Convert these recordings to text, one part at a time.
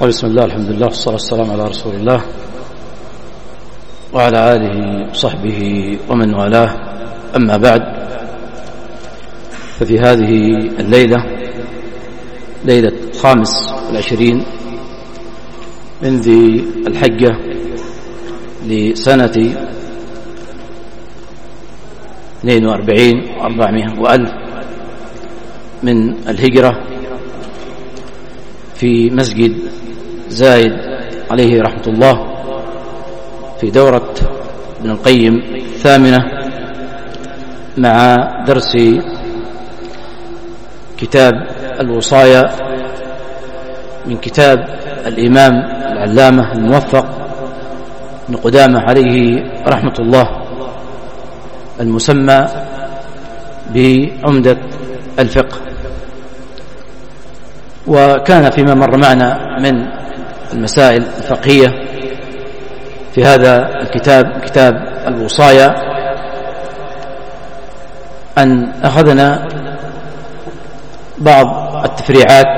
بسم الله، الحمد لله، والصلاة والسلام على رسول الله وعلى آله وصحبه ومن والاه. أما بعد، ففي هذه الليلة، ليلة 25 من ذي الحجة لسنة 42 و400 وألف من الهجرة، في مسجد زايد عليه رحمة الله، في دورة ابن القيم الثامنة، مع درس كتاب الوصايا من كتاب الإمام العلامة الموفق ابن قدامة عليه رحمة الله، المسمى بعمدة الفقه. وكان فيما مر معنا من المسائل الفقهية في هذا الكتاب، كتاب الوصايا، أن أخذنا بعض التفريعات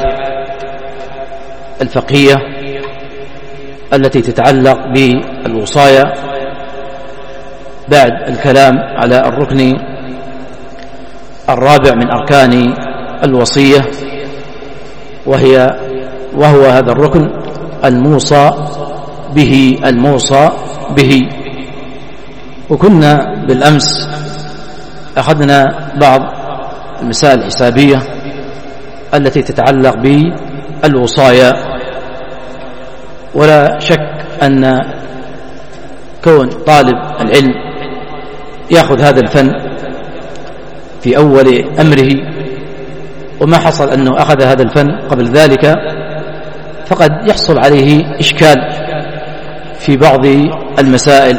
الفقهية التي تتعلق بالوصايا بعد الكلام على الركن الرابع من أركان الوصية، وهو هذا الركن الموصى به. وكنا بالأمس أخذنا بعض المسائل الحسابية التي تتعلق بالوصايا. ولا شك أن كون طالب العلم يأخذ هذا الفن في أول أمره، وما حصل أنه أخذ هذا الفن قبل ذلك، فقد يحصل عليه إشكال في بعض المسائل،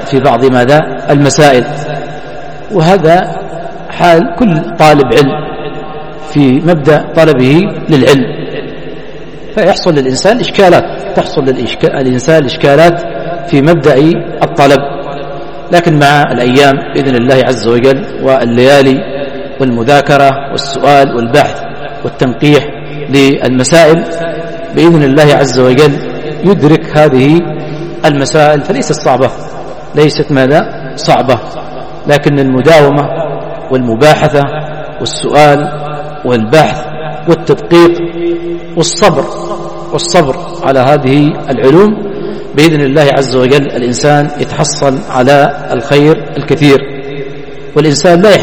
وهذا حال كل طالب علم في مبدأ طلبه للعلم، فيحصل للإنسان إشكالات، إشكالات في مبدأ الطلب. لكن مع الأيام بإذن الله عز وجل والليالي والمذاكرة والسؤال والبحث والتنقيح للمسائل، بإذن الله عز وجل يدرك هذه المسائل، ليست صعبة، لكن المداومة والمباحثة والسؤال والبحث والتدقيق والصبر على هذه العلوم، بإذن الله عز وجل الإنسان يتحصل على الخير الكثير. والإنسان لا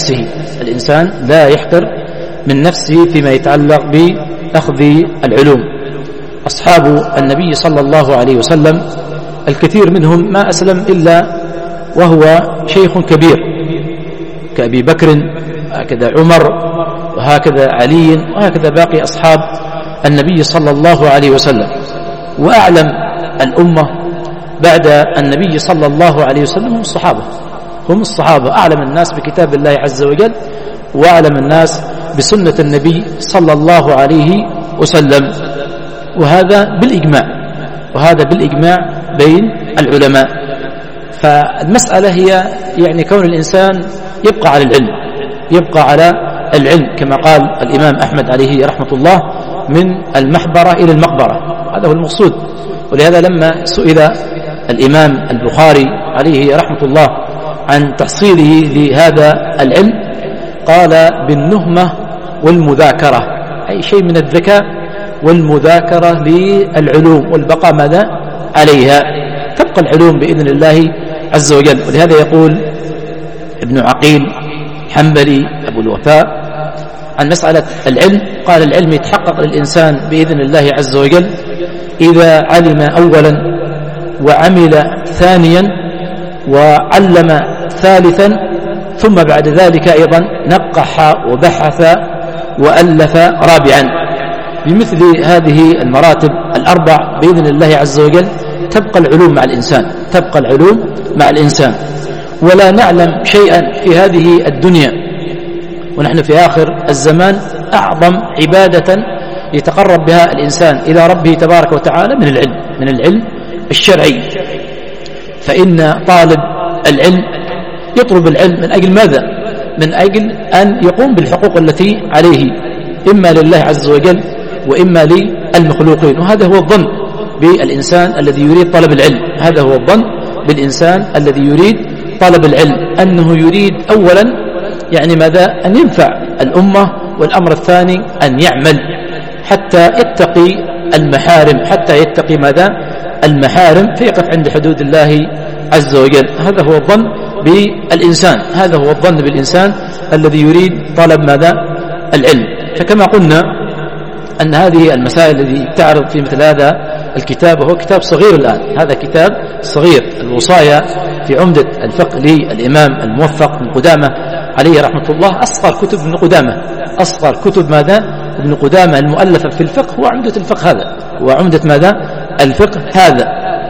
يحقر من نفسه فيما يتعلق بأخذ العلوم. أصحاب النبي صلى الله عليه وسلم الكثير منهم ما أسلم إلا وهو شيخ كبير، كأبي بكر، هكذا عمر، وهكذا علي، وهكذا باقي أصحاب النبي صلى الله عليه وسلم. وأعلم الأمة بعد النبي صلى الله عليه وسلم هم الصحابة، أعلم الناس بكتاب الله عز وجل، وأعلم الناس بسنة النبي صلى الله عليه وسلم، وهذا بالإجماع بين العلماء. فالمسألة هي يعني كون الإنسان يبقى على العلم كما قال الإمام أحمد عليه رحمة الله، من المحبرة إلى المقبرة، هذا هو المقصود. ولهذا لما سئل الإمام البخاري عليه رحمة الله عن تحصيله لهذا العلم، قال بالنهمة والمذاكرة، أي شيء من الذكاء والمذاكرة للعلوم، والبقاء ماذا عليها، تبقى العلوم بإذن الله عز وجل. ولهذا يقول ابن عقيل حنبلي أبو الوفاء عن مسألة العلم، قال العلم يتحقق للإنسان بإذن الله عز وجل إذا علم أولا، وعمل ثانيا، وعلم ثالثا، ثم بعد ذلك أيضا نقح وبحث وألف رابعا. بمثل هذه المراتب الأربع بإذن الله عز وجل تبقى العلوم مع الإنسان. ولا نعلم شيئا في هذه الدنيا ونحن في آخر الزمان أعظم عبادة يتقرب بها الإنسان إلى ربه تبارك وتعالى من العلم الشرعي. فإن طالب العلم يطلب العلم من أجل ماذا؟ من أجل أن يقوم بالحقوق التي عليه، إما لله عز وجل وإما للمخلوقين، وهذا هو الظن بالإنسان الذي يريد طلب العلم، هذا هو الظن بالإنسان الذي يريد طلب العلم، أنه يريد أولا يعني ماذا؟ أن ينفع الأمة، والأمر الثاني أن يعمل حتى يتقي المحارم، حتى يتقي ماذا؟ المحارم، فيقف عند حدود الله عز وجل. هذا هو الظن بالإنسان، هذا هو الظن بالإنسان الذي يريد طلب ماذا؟ العلم. فكما قلنا أن هذه المسائل التي تعرض في مثل هذا الكتاب، وهو كتاب صغير الآن، هذا كتاب صغير، الوصايا في عمدة الفقه للإمام الموفق بن قدامة عليه رحمة الله، أصغر كتب ابن قدامة، أصغر كتب ماذا؟ ابن قدامة المؤلفة في الفقه هو عمدة الفقه هذا، وعمدة ماذا؟ الفقه هذا.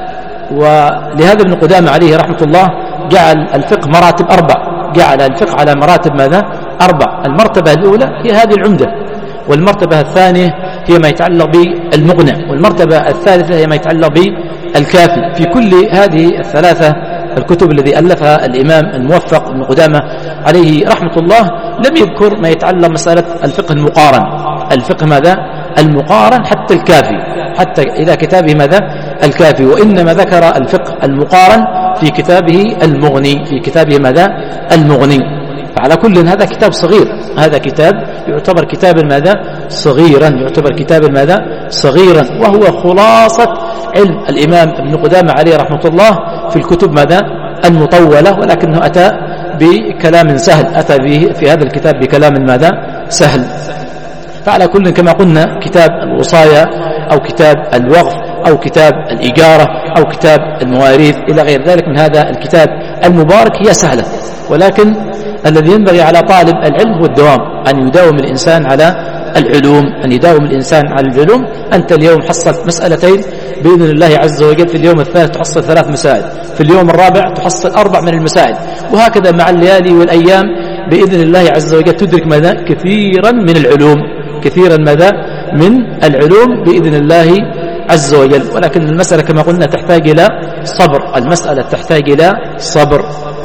ولهذا ابن قدامة عليه رحمة الله جعل الفقه مراتب 4، جعل الفقه على مراتب ماذا؟ 4. المرتبة الأولى هي هذه العمدة، والمرتبة الثانية هي ما يتعلق بالمغنى، والمرتبة الثالثة هي ما يتعلق بالكافي. في كل هذه الثلاثة الكتب الذي ألفها الإمام الموفق ابن قدامة عليه رحمة الله لم يذكر ما يتعلق مسألة الفقه المقارن، الفقه ماذا؟ المقارن، حتى الكافي، حتى إلى كتابه ماذا؟ الكافي، وإنما ذكر الفقه المقارن في كتابه المغني، في كتابه ماذا؟ المغني. فعلى كل هذا كتاب صغير، هذا كتاب يعتبر كتابا ماذا؟ صغيرا، يعتبر كتابا ماذا؟ صغيرا، وهو خلاصة علم الإمام ابن قدامة عليه رحمة الله في الكتب ماذا؟ المطولة، ولكنه أتى بكلام سهل، أتى به في هذا الكتاب بكلام ماذا؟ سهل. فعلى كل كما قلنا كتاب الوصايا أو كتاب الوقف أو كتاب الإجارة أو كتاب المواريث إلى غير ذلك من هذا الكتاب المبارك هي سهلة، ولكن الذي ينبغي على طالب العلم هو الدوام، أن يداوم الإنسان على العلوم، أن يداوم الإنسان على العلوم. أنت اليوم حصلت مسألتين بإذن الله عز وجل، في اليوم الثالث تحصل 3 مسائل، في اليوم الرابع تحصل 4 من المسائل، وهكذا مع الليالي والأيام بإذن الله عز وجل تدرك ماذا؟ كثيرا من العلوم، كثيرا ماذا؟ من العلوم بإذن الله عز وجل. ولكن المسألة كما قلنا تحتاج إلى صبر، المسألة تحتاج إلى صبر.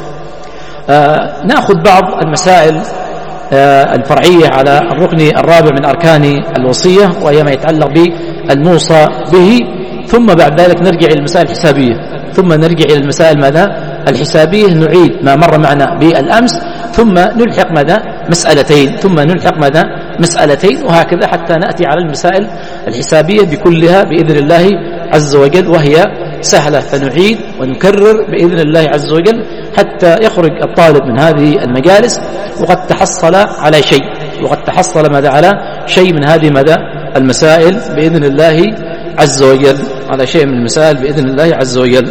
نأخذ بعض المسائل الفرعية على الركن الرابع من أركان الوصية، وهي ما يتعلق بالموصى به، ثم بعد ذلك نرجع إلى المسائل الحسابية، ثم نرجع إلى المسائل ماذا؟ الحسابية، نعيد ما مر معنا بالأمس، ثم نلحق ماذا؟ مسألتين، ثم نلحق ماذا؟ مسألتين، وهكذا حتى نأتي على المسائل الحسابية بكلها بإذن الله عز وجل، وهي سهلة، فنعيد ونكرر بإذن الله عز وجل حتى يخرج الطالب من هذه المجالس وقد تحصل على شيء، وقد تحصل ماذا؟ على شيء من هذه ماذا؟ المسائل بإذن الله عز وجل، على شيء من المسائل بإذن الله عز وجل.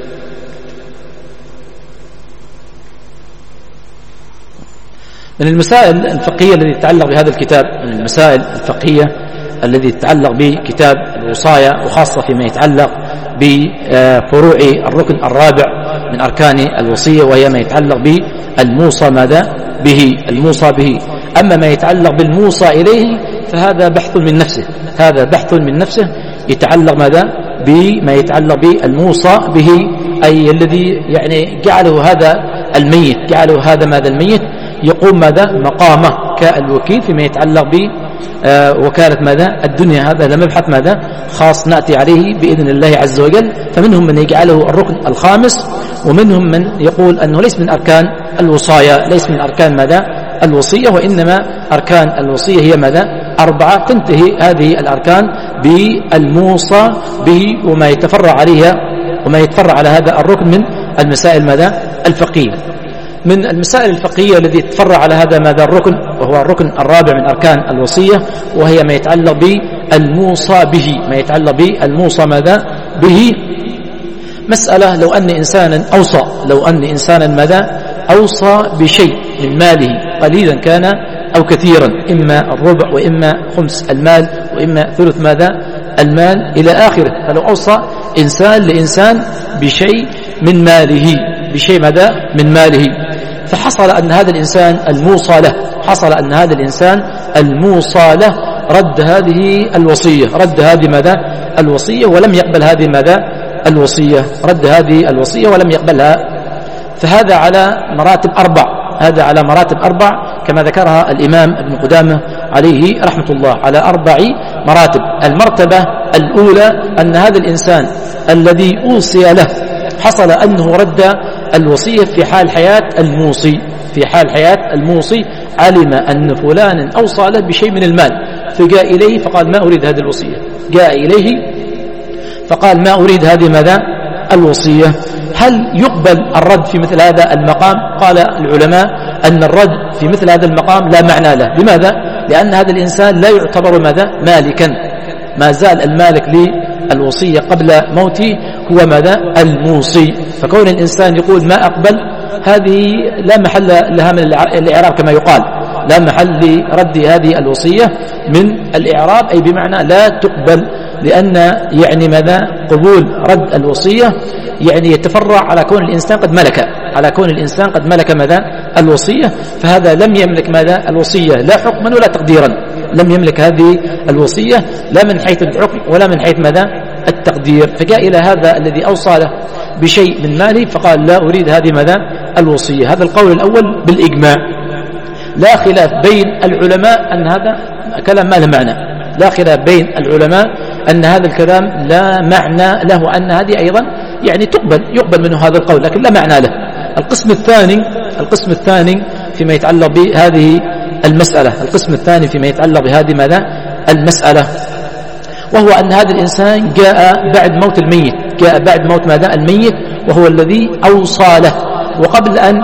من المسائل الفقهية التي تتعلق بهذا الكتاب، من المسائل الفقهية التي تتعلق بكتاب الوصايا، وخاصة فيما يتعلق بفروع الركن الرابع من أركان الوصية، وهي ما يتعلق بالموصى ماذا؟ به، الموصى به. أما ما يتعلق بالموصى إليه فهذا بحث من نفسه، هذا بحث من نفسه يتعلق ماذا؟ بما يتعلق بالموصى به، أي الذي يعني جعله هذا الميت، جعله هذا ماذا؟ الميت يقوم ماذا؟ مقامه كالوكيل فيما يتعلق بوكالة ماذا؟ الدنيا. هذا لمبحث ماذا؟ خاص نأتي عليه بإذن الله عز وجل. فمنهم من يجعله الركن الخامس، ومنهم من يقول أنه ليس من أركان الوصايا، ليس من أركان ماذا؟ الوصية، وإنما أركان الوصية هي ماذا؟ 4، تنتهي هذه الأركان بالموصى به وما يتفرع عليها وما يتفرع على هذا الركن من المسائل ماذا؟ الفقهية. من المسائل الفقهية التي تتفرع على هذا ماذا؟ الركن، وهو الركن الرابع من أركان الوصية، وهي ما يتعلق بالموصى به، ما يتعلق بالموصى ماذا؟ به. مسألة لو أن إنسانا أوصى، لو أن إنسانا ماذا؟ أوصى بشيء من ماله قليلا كان أو كثيرا، إما الربع وإما خمس المال وإما ثلث ماذا؟ المال إلى آخره. فلو أوصى إنسان لإنسان بشيء من ماله، بشيء ماذا؟ من ماله، فحصل أن هذا الإنسان الموصى له، حصل أن هذا الإنسان الموصى له رد هذه الوصية، رد هذه ماذا؟ الوصية، ولم يقبل هذه ماذا؟ الوصية، رد هذه الوصية ولم يقبلها. فهذا على مراتب 4، هذا على مراتب 4 كما ذكرها الإمام ابن قدامة عليه رحمة الله على 4 مراتب. المرتبة الأولى أن هذا الإنسان الذي أوصي له حصل أنه رد الوصية في حال حياة الموصي، في حال حياة الموصي علم أن فلانا أوصى له بشيء من المال فجاء إليه فقال ما أريد هذه الوصية، جاء إليه فقال ما أريد هذه ماذا الوصية. هل يقبل الرد في مثل هذا المقام؟ قال العلماء أن الرد في مثل هذا المقام لا معنى له. لماذا؟ لأن هذا الإنسان لا يعتبر ماذا مالكا، ما زال المالك للوصية قبل موته هو ماذا الموصي. فكون الإنسان يقول ما أقبل هذه لا محل لها من الإعراب كما يقال، لا محل لرد هذه الوصية من الإعراب، أي بمعنى لا تقبل، لأن يعني ماذا قبول رد الوصية يعني يتفرع على كون الإنسان قد ملك، على كون الإنسان قد ملك ماذا الوصية، فهذا لم يملك ماذا الوصية لا حكما ولا تقديرا، لم يملك هذه الوصية لا من حيث الحكم ولا من حيث ماذا التقدير. فجاء إلى هذا الذي أوصى له بشيء من ماله فقال لا أريد هذه ماذا الوصية. هذا القول الأول بالإجماع، لا خلاف بين العلماء أن هذا كلام ما له معنى، لا خلاف بين العلماء أن هذا الكلام لا معنى له، أن هذه أيضا يعني يقبل منه هذا القول لكن لا معنى له. القسم الثاني فيما يتعلق بهذه المسألة، القسم الثاني فيما يتعلق بهذه ماذا المسألة، وهو أن هذا الإنسان جاء بعد موت الميت، جاء بعد موت ماذا الميت وهو الذي أوصى له، وقبل أن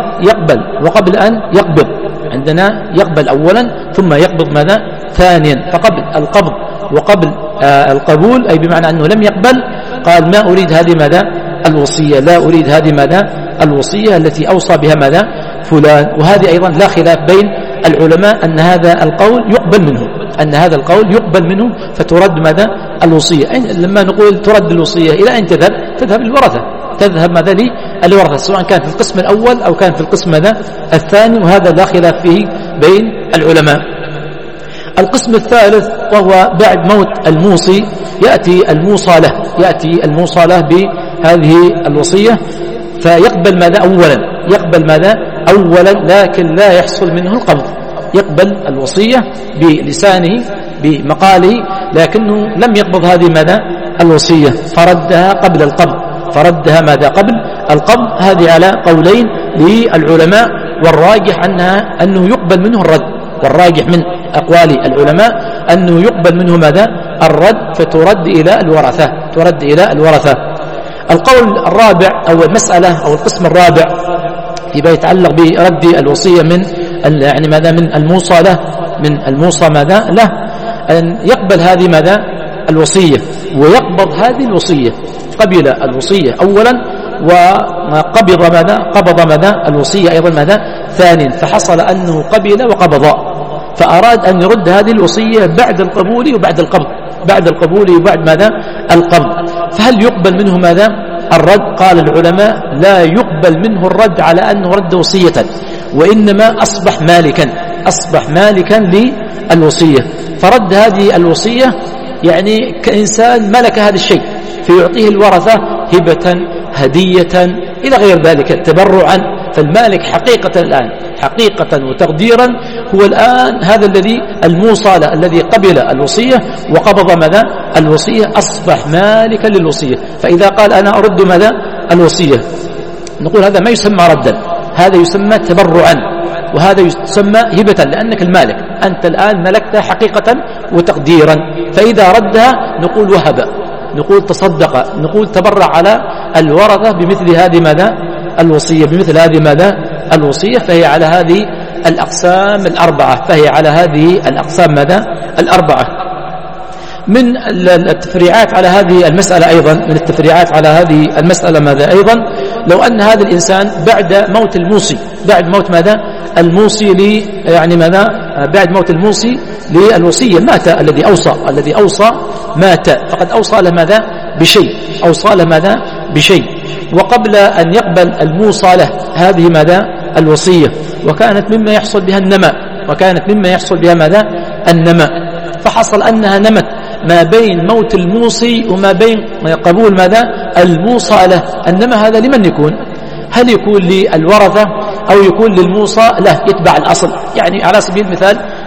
يقبض عندنا يقبل أولا ثم يقبض ماذا ثانيا، فقبل القبض وقبل القبول أي بمعنى أنه لم يقبل قال ما أريد هذه ماذا الوصية، لا أريد هذه ماذا الوصية التي أوصى بها ماذا فلان. وهذه أيضا لا خلاف بين العلماء أن هذا القول يقبل منه، أن هذا القول يقبل منه فترد ماذا الوصية. لما نقول ترد الوصية إلى أين تذهب للورثة، تذهب ماذا للورثة سواء كان في القسم الأول أو كان في القسم ماذا الثاني، وهذا لا خلاف فيه بين العلماء. القسم الثالث وهو بعد موت الموصي يأتي الموصى له بهذه الوصية فيقبل ماذا أولا لكن لا يحصل منه القبض، يقبل الوصية بلسانه بمقاله لكنه لم يقبض هذه ماذا الوصية، فردها قبل القبض، فردها ماذا قبل القبض. هذه على قولين للعلماء، والراجح أنه يقبل منه الرد، والراجح من أقوال العلماء أنه يقبل منه ماذا الرد فترد إلى الورثة. القول الرابع أو المسألة أو القسم الرابع فيما يتعلق برد الوصية من يعني ماذا من الموصى له، من الموصى ماذا له، أن يقبل هذه ماذا الوصية ويقبض هذه الوصية، قبل الوصية أولا وقبض ماذا الوصية أيضا ماذا ثانيا، فحصل أنه قبل وقبض، فأراد أن يرد هذه الوصية بعد القبول وبعد القبض، بعد القبول وبعد ماذا القبض. فهل يقبل منه ماذا الرد؟ قال العلماء لا يقبل منه الرد على أنه رد وصية، وإنما أصبح مالكا للوصية، فرد هذه الوصية يعني كإنسان ملك هذا الشيء فيعطيه الورثة هبة هدية إلى غير ذلك تبرعا. فالمالك حقيقة وتقديرا هو الآن هذا الذي الموصى له الذي قبل الوصية وقبض ماذا الوصية، أصبح مالكا للوصية. فإذا قال أنا أرد ماذا الوصية نقول هذا ما يسمى ردا، هذا يسمى تبرعا، وهذا يسمى هبة لأنك المالك، أنت الآن ملكتها حقيقة وتقديرا. فإذا ردها نقول وهب، نقول تصدق، نقول تبرع على الورثة بمثل هذه ماذا الوصية، بمثل هذه ماذا الوصية. فهي على هذه الأقسام الأربعة. من التفريعات على هذه المسألة أيضا، من التفريعات على هذه المسألة ماذا أيضا، لو أن هذا الإنسان بعد موت الموصي، بعد موت ماذا الموصي يعني ماذا بعد موت الموصي للوصية مات، الذي أوصى مات، فقد أوصى له ماذا بشيء، وقبل أن يقبل الموصى له هذه ماذا الوصية، وكانت مما يحصل بها ماذا النماء، فحصل أنها نمت ما بين موت الموصي وما بين قبول ماذا الموصى له. النماء هذا لمن يكون؟ هل يكون للورثة أو يكون للموصى له يتبع الأصل؟ يعني على سبيل المثال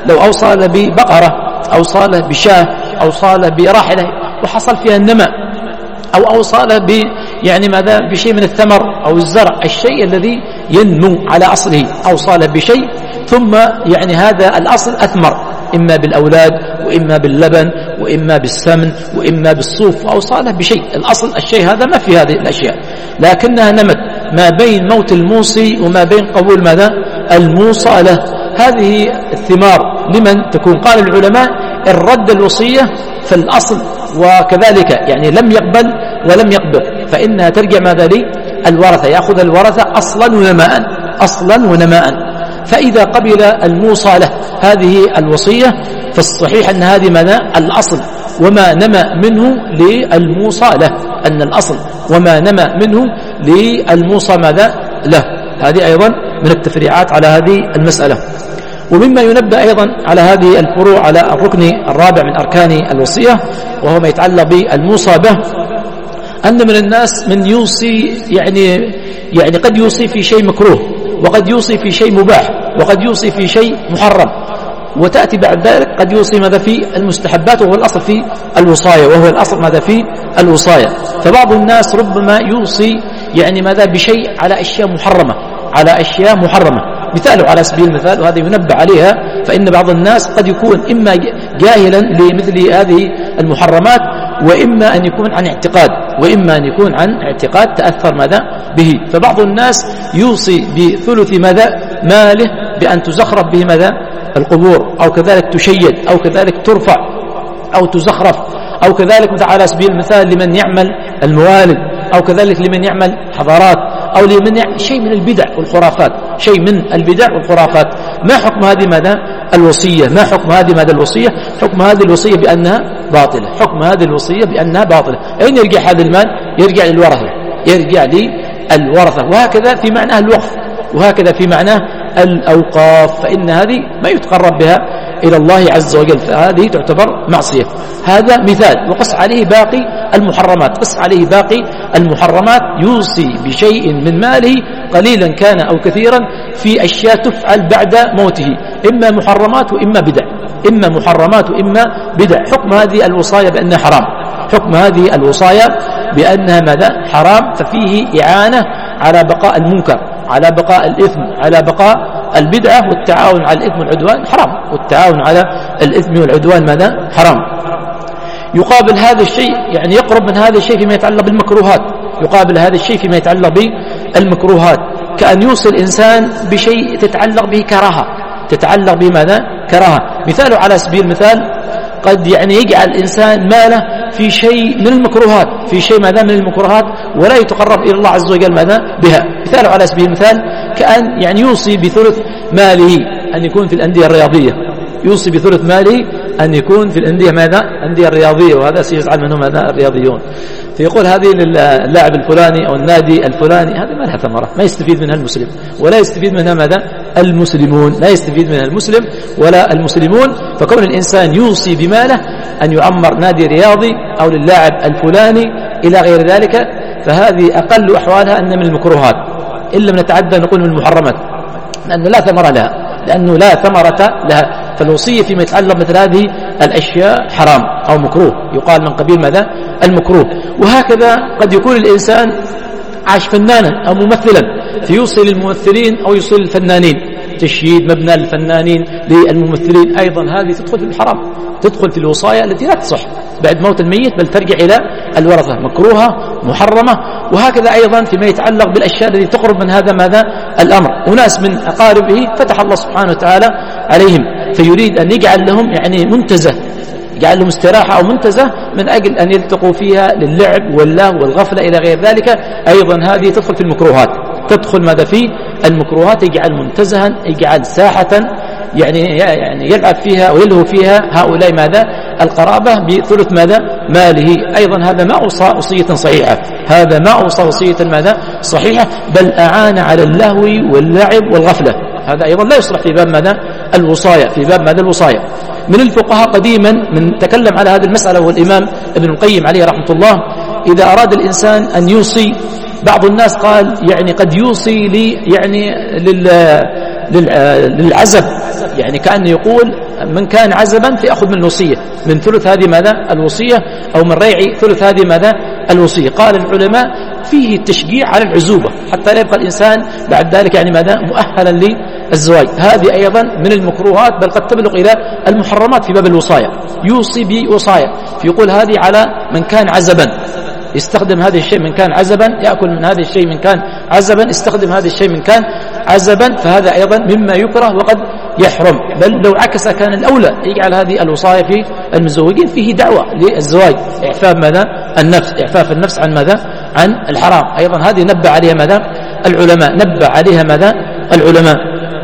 لو أوصى له ببقرة، أوصى له بشاة، أوصى له براحلة وحصل فيها النماء، أو أوصى له يعني ماذا بشيء من الثمر أو الزرع، الشيء الذي ينمو على أصله، أوصى له بشيء ثم يعني هذا الأصل أثمر، إما بالأولاد وإما باللبن وإما بالسمن وإما بالصوف، أوصى له بشيء، الأصل الشيء هذا ما في هذه الأشياء، لكنها نمت ما بين موت الموصي وما بين قبول ماذا الموصى له. هذه الثمار لمن تكون؟ قال العلماء إن رد الوصية فالأصل، وكذلك يعني لم يقبل ولم يقبل فإنها ترجع ماذا للورثة، يأخذ الورثة أصلا ونماء. فإذا قبل الموصى له هذه الوصية فالصحيح أن هذه ماذا الأصل، وما نمى منه للموصى له، أن الأصل وما نمى منه للموصى ماذا له. هذه أيضا من التفريعات على هذه المسألة. ومما ينبه أيضا على هذه الفروع على الركن الرابع من أركان الوصية وهو ما يتعلق بالموصى به، أن من الناس من يوصي يعني قد يوصي في شيء مكروه، وقد يوصي في شيء مباح، وقد يوصي في شيء محرم، وتأتي بعد ذلك قد يوصي ماذا في المستحبات، وهو الأصل في الوصاية، وهو الأصل ماذا في الوصاية. فبعض الناس ربما يوصي يعني ماذا بشيء على أشياء محرمة، مثال على سبيل المثال، وهذا ينبه عليها، فإن بعض الناس قد يكون إما جاهلا لمثل هذه المحرمات، وإما أن يكون عن اعتقاد تأثر ماذا به. فبعض الناس يوصي بثلث ماذا ماله بأن تزخرف به ماذا القبور، أو كذلك تشيد، أو كذلك ترفع أو تزخرف، أو كذلك على سبيل المثال لمن يعمل الموالد، أو كذلك لمن يعمل حضارات، أو لمن يعمل شيء من البدع والخرافات، ما حكم هذه ماذا الوصية؟ حكم هذه الوصية بأنها باطلة. أين يرجع هذا المال؟ يرجع للورثة، وهكذا في معناه الوقف، وهكذا في معناه الأوقاف، فإن هذه ما يتقرب بها إلى الله عز وجل، فهذه تعتبر معصية. هذا مثال، وقس عليه باقي المحرمات، يوصي بشيء من ماله قليلا كان أو كثيرا في أشياء تفعل بعد موته، إما محرمات وإما بدع. حكم هذه الوصايا بأنها حرام، ماذا حرام، ففيه إعانة على بقاء المنكر، على بقاء الإثم، على بقاء البدعة، والتعاون على الإثم والعدوان حرام، والتعاون على الإثم والعدوان ماذا حرام. يقابل هذا الشيء يعني يقرب من هذا الشيء فيما يتعلق بالمكروهات، كأن يوصي الإنسان بشيء تتعلق به كراهة. مثال على سبيل المثال، قد يعني يجعل الإنسان ماله في شيء من المكروهات، ولا يتقرب إلى الله عز وجل ماذا بها. مثال على سبيل المثال، كأن يعني يوصي بثلث ماله أن يكون في الأندية الرياضية، أندية الرياضية، وهذا سيزعل منهم هذا الرياضيون، فيقول هذه للاعب الفلاني أو النادي الفلاني، هذا ما لها ثمرة، ما يستفيد منها المسلم، ولا يستفيد منها ماذا المسلمون، ولا المسلمون. فكون الإنسان يوصي بماله أن يعمر نادي رياضي أو للاعب الفلاني إلى غير ذلك، فهذه أقل أحوالها أن من المكروهات، إلا من نتعدى نقول من المحرمات، لأنه لا ثمرة لها. فالوصية فيما يتعلق مثل هذه الأشياء حرام أو مكروه، يقال من قبيل ماذا المكروه. وهكذا قد يكون الإنسان عاش فنانا أو ممثلا فيوصي للممثلين أو يوصي للفنانين، تشييد مبنى للفنانين للممثلين، أيضا هذه تدخل في الحرام، تدخل في الوصايا التي لا تصح بعد موت الميت، بل ترجع إلى الورثة، مكروهة محرمة. وهكذا أيضا فيما يتعلق بالأشياء التي تقرب من هذا ماذا الأمر، أناس من أقاربه فتح الله سبحانه وتعالى عليهم، فيريد أن يجعل لهم يعني منتزه، يجعل لهم استراحة أو منتزه من أجل أن يلتقوا فيها للعب واللهو والغفلة إلى غير ذلك، أيضا هذه تدخل في المكروهات، ماذا في المكروهات، يجعل منتزها، يجعل ساحة يعني يلعب فيها ويلهو فيها هؤلاء ماذا القرابة بثلث ماذا ماله. أيضا هذا ما أوصى وصية ماذا صحيحة، بل أعان على اللهو واللعب والغفلة، هذا أيضا لا يصلح في باب ماذا الوصايا. من الفقهاء قديما من تكلم على هذه المسألة، والإمام ابن القيم عليه رحمة الله، إذا أراد الإنسان أن يوصي، بعض الناس قال يعني قد يوصي للعزب، يعني كأنه يقول من كان عزبا فيأخذ من الوصية، من ثلث هذه ماذا الوصية، أو من ريع ثلث هذه ماذا الوصية. قال العلماء فيه التشجيع على العزوبة حتى لا يبقى الإنسان بعد ذلك يعني ماذا مؤهلا للزواج. هذه أيضا من المكروهات، بل قد تبلغ إلى المحرمات في باب الوصايا. يوصي بوصايا فيقول هذه على من كان عزبا، يستخدم هذا الشيء من كان عزبا، يأكل من هذا الشيء من كان عزبا، يستخدم هذا الشيء من كان عزبا، فهذا أيضا مما يكره وقد يحرم. بل لو عكس كان الأولى يجعل هذه الوصايا في المزوجين. فيه دعوة للزواج، إعفاف ماذا النفس، إعفاف النفس عن ماذا عن الحرام. أيضا هذه نبه عليها ماذا العلماء، نبه عليها ماذا العلماء.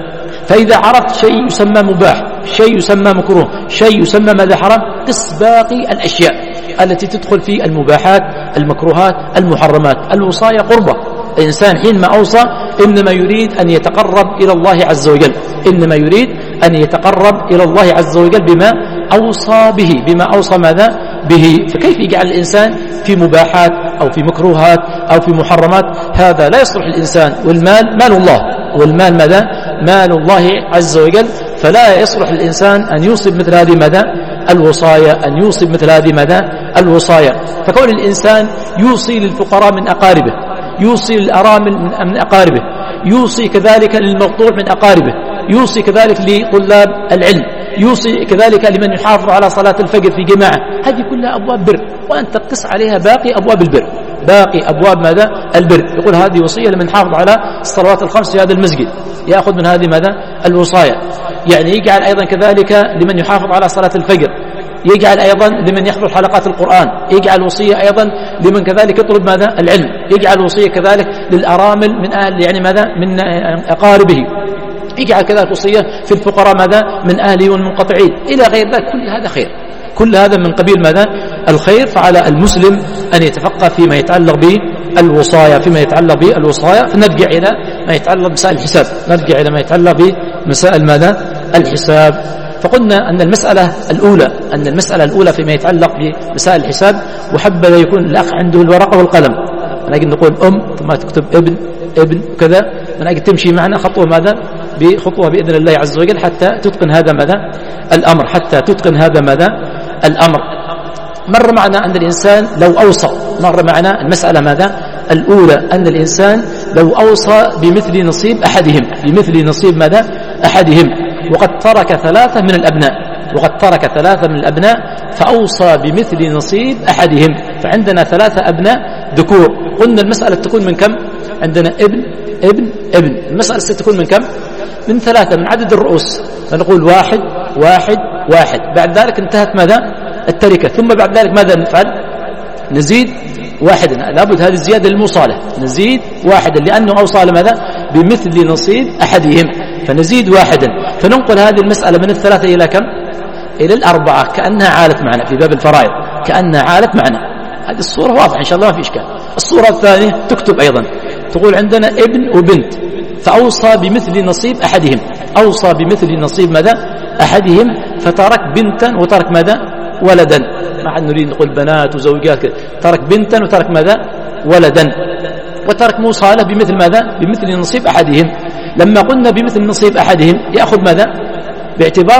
فإذا عرفت شيء يسمى مباح، شيء يسمى مكروه، شيء يسمى ماذا حرام، قس باقي الأشياء التي تدخل في المباحات المكروهات المحرمات. الوصايا قربة، الإنسان حينما أوصى إنما يريد أن يتقرب إلى الله عز وجل، إنما يريد أن يتقرب إلى الله عز وجل بما أوصى به، بما أوصى ماذا به. فكيف يجعل الإنسان في مباحات أو في مكروهات أو في محرمات؟ هذا لا يصلح الإنسان. والمال مال الله، والمال ماذا مال الله عز وجل، فلا يصلح الإنسان أن يوصي مثل هذه ماذا الوصايا، أن يوصي مثل هذه ماذا الوصايا. فكون الإنسان يوصي للفقراء من أقاربه، يوصي للأرامل من أقاربه، يوصي كذلك للمقطوع من أقاربه، يوصي كذلك لطلاب العلم، يوصي كذلك لمن يحافظ على صلاة الفجر في جماعة، هذه كلها أبواب بر، وأنت تقص عليها باقي أبواب البر، باقي أبواب ماذا البر. يقول هذه وصية لمن حافظ على الصلوات الخمس في هذا المسجد، يأخذ من هذه ماذا الوصايا. يعني يجعل أيضا كذلك لمن يحافظ على صلاة الفجر، يجعل أيضا لمن يحضر حلقات القرآن، يجعل وصية أيضا لمن كذلك يطلب ماذا العلم، يجعل وصية كذلك للأرامل من أهل يعني ماذا من أقاربه، يجعل كذلك وصية في الفقراء ماذا من أهله والمنقطعين إلى غير ذلك. كل هذا خير، كل هذا من قبيل ماذا الخير. فعلى المسلم أن يتفقه فيما يتعلق بالوصايا، فيما يتعلق بالوصايا. فنرجع إلى ما يتعلق بمسائل الحساب، نرجع إلى ما يتعلق بمسائل ماذا الحساب. فقلنا أن المسألة الأولى فيما يتعلق بمسائل الحساب، وحبذا يكون الأخ عنده الورقة والقلم، من أجل نقول ثم تكتب ابن وكذا، من أجل تمشي معنا خطوة ماذا بخطوة بإذن الله عز وجل حتى تتقن هذا ماذا الأمر، حتى تتقن هذا ماذا الأمر. مر معنا أن الإنسان لو أوصى، مر معنا المسألة ماذا الأولى أن الإنسان لو أوصى بمثل نصيب أحدهم، بمثل نصيب ماذا أحدهم، وقد ترك ثلاثة من الأبناء فأوصى بمثل نصيب أحدهم. فعندنا ثلاثة أبناء ذكور، قلنا المسألة تكون من كم؟ عندنا ابن. المسألة ستكون من كم؟ من ثلاثة، من عدد الرؤوس. فنقول واحد. بعد ذلك انتهت ماذا التركة. ثم بعد ذلك ماذا نفعل؟ نزيد واحدا، لابد هذه الزيادة للمصالح، نزيد واحدا لأنه أوصى لماذا بمثل نصيب أحدهم، فنزيد واحدا. فننقل هذه المسألة من الثلاثة إلى كم؟ إلى الأربعة، كأنها عالت معنا في باب الفرائض، كأنها عالت معنا. هذه الصورة واضحة إن شاء الله ما في إشكال. الصورة الثانية تكتب أيضا، تقول عندنا ابن وبنت، فأوصى بمثل نصيب أحدهم، أوصى بمثل نصيب ماذا أحدهم، فترك بنتا وترك ماذا ولدا. ما عاد نريد نقول بنات وزوجات، ترك بنتا وترك ماذا ولدا، وترك موصالة بمثل ماذا بمثل نصيب أحدهم. لما قلنا بمثل نصيب أحدهم يأخذ ماذا باعتبار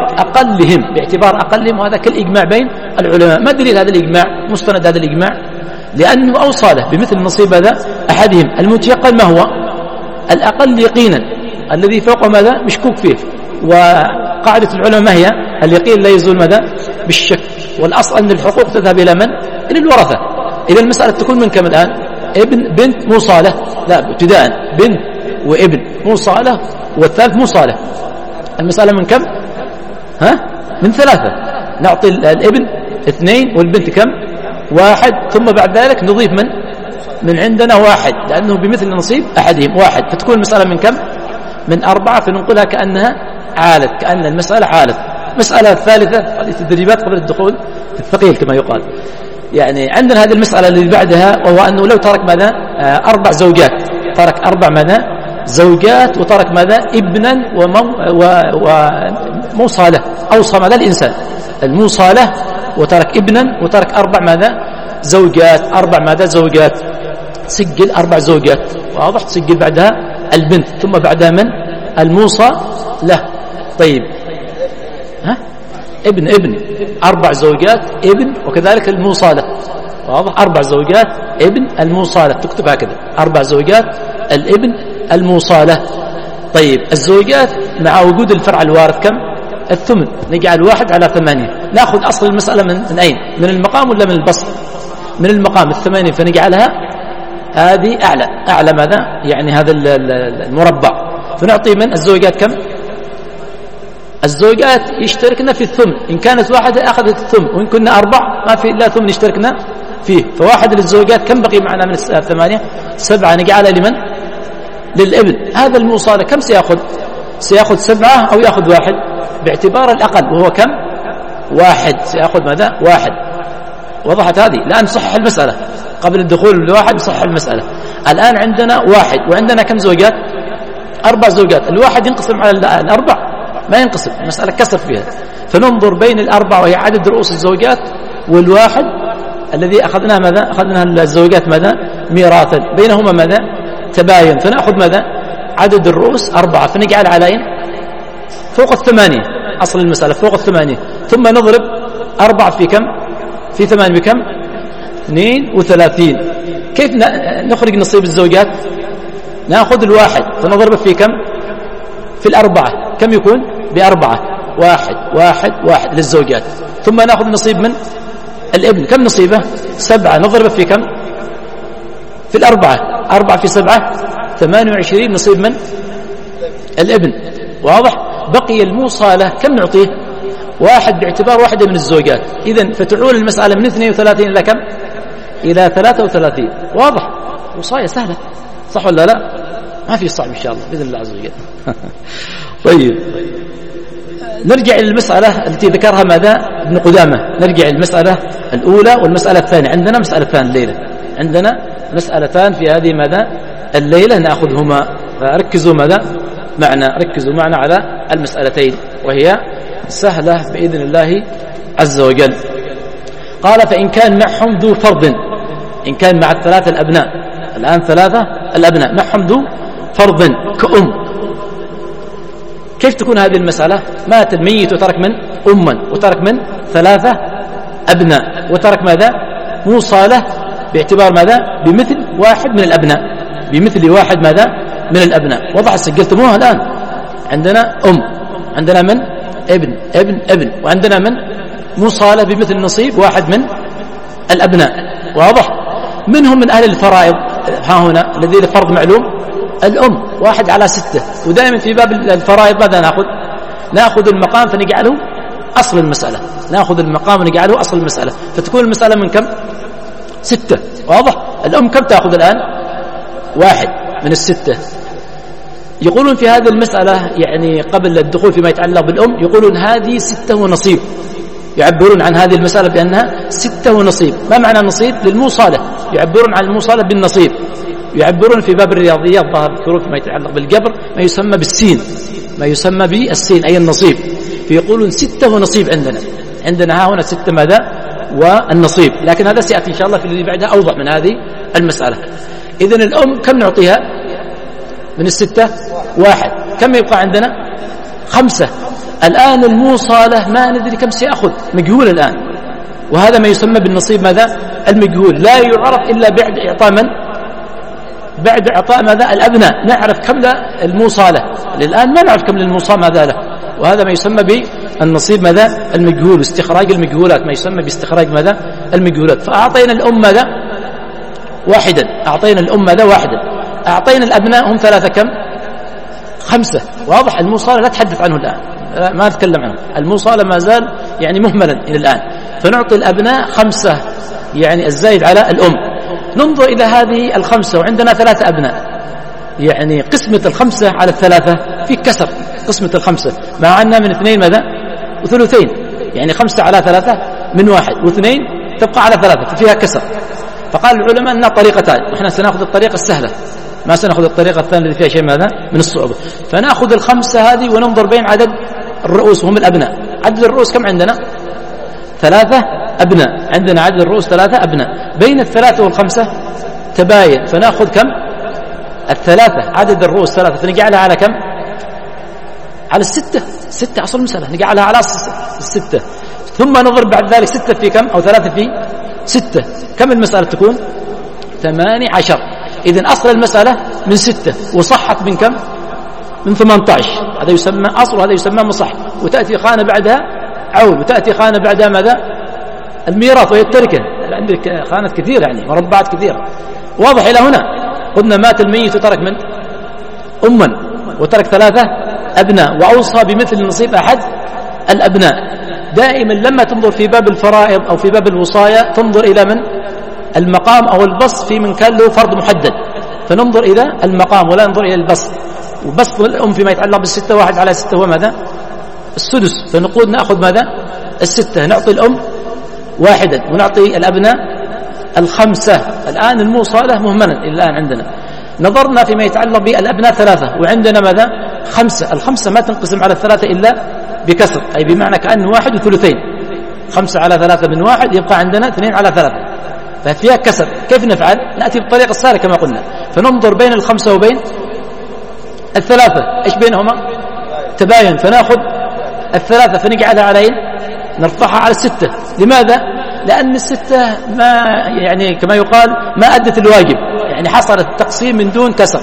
أقلهم، وهذا كالإجماع بين العلماء. ما دليل هذا الإجماع؟ مستند هذا الإجماع لأنه أوصى له بمثل نصيب هذا أحدهم. المتيقن ما هو؟ الأقل يقينا، الذي فوق ماذا مشكوك فيه. وقاعدة العلماء ما هي؟ اليقين لا يزول ماذا بالشك. والأصل أن الحقوق تذهب إلى من؟ إلى الورثة. إذا المسألة تكون من كم الآن؟ ابن بنت موصالة، لا ابتداء بنت وابن موصالة والثالث موصالة. المسألة من كم؟ من ثلاثة. نعطي الابن 2 والبنت كم؟ 1. ثم بعد ذلك نضيف من عندنا 1 لأنه بمثل نصيب أحدهم 1، فتكون المسألة من كم؟ من 4. فننقلها كأنها عالت، كأن المسألة عالت. المسألة الثالثة هذه تدريبات قبل الدخول في الثقيل كما يقال. يعني عندنا هذه المسألة اللي بعدها، وهو أنه لو ترك ماذا 4 زوجات، ترك 4 ماذا زوجات، وترك ماذا ابنا وموصالة، أوصى ماذا الإنسان الموصالة، وترك ابنا وترك 4 ماذا زوجات، 4 ماذا زوجات. سجل 4 زوجات، واضح؟ تسجل بعدها البنت، ثم بعدها من الموصى له. طيب ابن 4 زوجات ابن، وكذلك الموصالة. واضح؟ 4 زوجات ابن الموصالة، تكتب هكذا 4 زوجات الابن الموصالة. طيب الزوجات مع وجود الفرع الوارث كم؟ الثمن. نجعل 1 على 8. نأخذ أصل المسألة من أين؟ من المقام ولا من البسط؟ من المقام 8، فنجعلها هذه أعلى ماذا؟ يعني هذا المربع، فنعطي من الزوجات كم؟ الزوجات يشتركنا في الثمن، إن كانت واحدة أخذت الثمن، وإن كنا 4 ما في إلا ثمن يشتركنا فيه. فواحد للزوجات كم بقي معنا من 8؟ 7. نجعلها لمن؟ للابن. هذا الموصالة كم سيأخذ؟ سيأخذ 7 أو يأخذ 1 باعتبار الأقل، وهو كم؟ 1. سيأخذ ماذا؟ 1. وضحت هذه؟ الآن نصحح المسألة قبل الدخول ل1 نصحح المسألة. الآن عندنا 1 وعندنا كم زوجات؟ 4 زوجات. الواحد ينقسم على 4؟ ما ينقسم، المسألة كسر فيها. فننظر بين 4 وهي عدد رؤوس الزوجات والواحد الذي أخذناه ماذا؟ أخذنا الزوجات ماذا؟ ميراثا، بينهما ماذا؟ تباين. فنأخذ ماذا؟ عدد الرؤوس 4، فنجعل على فوق 8. أصل المسألة فوق 8، ثم نضرب 4 في كم؟ في 8 بكم؟ 32. كيف نخرج نصيب الزوجات؟ نأخذ 1 فنضربه في كم؟ في 4. كم يكون؟ ب4. 1 للزوجات. ثم نأخذ نصيب من الابن، كم نصيبه؟ 7. نضربه في كم؟ في 4. 4 في 7 28 نصيب من الابن. واضح؟ بقي الموصالة كم نعطيه؟ 1 باعتبار واحدة من الزوجات. إذن فتعول المسألة من 32 إلى كم؟ إلى 33. واضح؟ وصاية سهلة، صح ولا لا؟ ما في صعب إن شاء الله بإذن الله عز وجل. طيب نرجع إلى المسألة التي ذكرها ماذا؟ ابن قدامة. نرجع المسألة الأولى والمسألة الثانية. عندنا مسألتان الليلة، عندنا مسألتان في هذه ماذا؟ الليلة نأخذهما، فركزوا ماذا؟ ركزوا معنا على المسألتين، وهي سهلة بإذن الله عز وجل. قال فإن كان معهم ذو فرض، إن كان مع 3 الأبناء، الآن 3 الأبناء معهم ذو فرض كأم، كيف تكون هذه المسألة؟ مات الميت وترك من أما، وترك من 3 أبناء، وترك ماذا؟ موصالة باعتبار ماذا؟ بمثل 1 من الأبناء، بمثل 1 ماذا؟ من الأبناء. وضع سجلتموها الآن. عندنا عندنا من ابن، وعندنا من موصالة بمثل نصيب 1 من الأبناء. واضح؟ منهم من أهل الفرائض، ها هنا الذي الفرض معلوم الأم 1 على 6. ودائما في باب الفرائض ماذا نأخذ؟ نأخذ المقام فنجعله أصل المسألة، نأخذ المقام ونجعله أصل المسألة، فتكون المسألة من كم؟ 6. واضح؟ الأم كم تأخذ الآن؟ 1 من 6. يقولون في هذه المسألة يعني قبل الدخول فيما يتعلق بالأم، يقولون هذه 6 ونصيب، يعبرون عن هذه المسألة بأنها 6 ونصيب. ما معنى النصيب؟ للموصالة، يعبرون عن الموصالة بالنصيب. يعبرون في باب الرياضيات ظهر يذكرون فيما يتعلق بالجبر ما يسمى بالسين، ما يسمى بالسين أي النصيب. فيقولون 6 ونصيب. عندنا ها هنا 6 ماذا؟ والنصيب. لكن هذا سيأتي إن شاء الله في الذي بعدها أوضح من هذه المسألة. إذن الأم كم نعطيها من 6؟ 1. كم يبقى عندنا؟ 5. الآن الموصالة ما ندري كم سيأخذ، مجهول الآن، وهذا ما يسمى بالنصيب ماذا؟ المجهول، لا يعرف إلا بعد إعطاء من؟ بعد إعطاء ماذا؟ الأبناء. نعرف كم الموصالة، للآن ما نعرف كم للموصى ماذا له، وهذا ما يسمى بالنصيب ماذا؟ المجهول، استخراج المجهولات، ما يسمى باستخراج ماذا؟ المجهولات. فأعطينا الأم ماذا؟ 1. أعطينا الأم ماذا؟ 1. أعطينا الأبناء هم 3 كم؟ 5. واضح؟ الموصالة لا تحدث عنه الآن، ما نتكلم عنه، الموصالة ما زال يعني مهملا إلى الآن. فنعطي الأبناء 5 يعني الزايد على الأم. ننظر إلى هذه 5 وعندنا 3 أبناء، يعني قسمة 5 على 3 في كسر، قسمة 5 مع أننا من 2 ماذا؟ وثلثين، يعني 5 على 3 من 1 و2 تبقى على 3 ففيها كسر. فقال العلماء أنها طريقتان، وإحنا سنأخذ الطريقة السهلة، ما سنأخذ الطريقة الثانية التي فيها شيء ماذا؟ من الصعوبة. فنأخذ 5 هذه وننظر بين عدد الرؤوس وهم الأبناء. عدد الرؤوس كم عندنا؟ 3 أبناء. عندنا عدد الرؤوس 3 أبناء، بين 3 و5 تباين، فنأخذ كم؟ 3. عدد الرؤوس 3 فنجعلها على كم؟ على الستة أصل المسألة نجعلها على الستة، ثم نضرب بعد ذلك 6 في كم؟ أو 3 في 6، كم المسألة تكون؟ 18. إذن أصل المسألة من 6 وصحت من كم؟ من 18. هذا يسمى أصل وهذا يسمى مصح. وتأتي خانة بعدها عول، وتأتي خانة بعدها ماذا؟ الميراث وهي التركة. عندك خانات كثيرة يعني مربعات كثيرة. واضح إلى هنا؟ قلنا مات الميت وترك من؟ أما، وترك 3 أبناء، وأوصى بمثل نصيب أحد الأبناء. دائما لما تنظر في باب الفرائض أو في باب الوصايا تنظر إلى من؟ المقام أو البسط في من كان له فرض محدد، فننظر إلى المقام ولا ننظر إلى البسط. وبسط الأم فيما يتعلق بالستة، 1 على 6 هو ماذا؟ السدس. فنقول نأخذ ماذا؟ 6، نعطي الأم 1 ونعطي الأبناء 5. الآن الموصلة مهملا الآن عندنا. نظرنا فيما يتعلق بالأبناء 3 وعندنا ماذا؟ 5. ال5 ما تنقسم على 3 إلا بكسر، أي بمعنى كأنه 1 و2. 5 على 3 من 1 يبقى عندنا 2 على 3، ففيها كسر. كيف نفعل؟ نأتي بالطريقة السهلة كما قلنا، فننظر بين 5 وبين 3 إيش بينهما؟ تباين. فنأخذ 3 فنجعلها على نرفعها على 6. لماذا؟ لأن 6 ما يعني كما يقال ما أدت الواجب، يعني حصل التقسيم من دون كسر،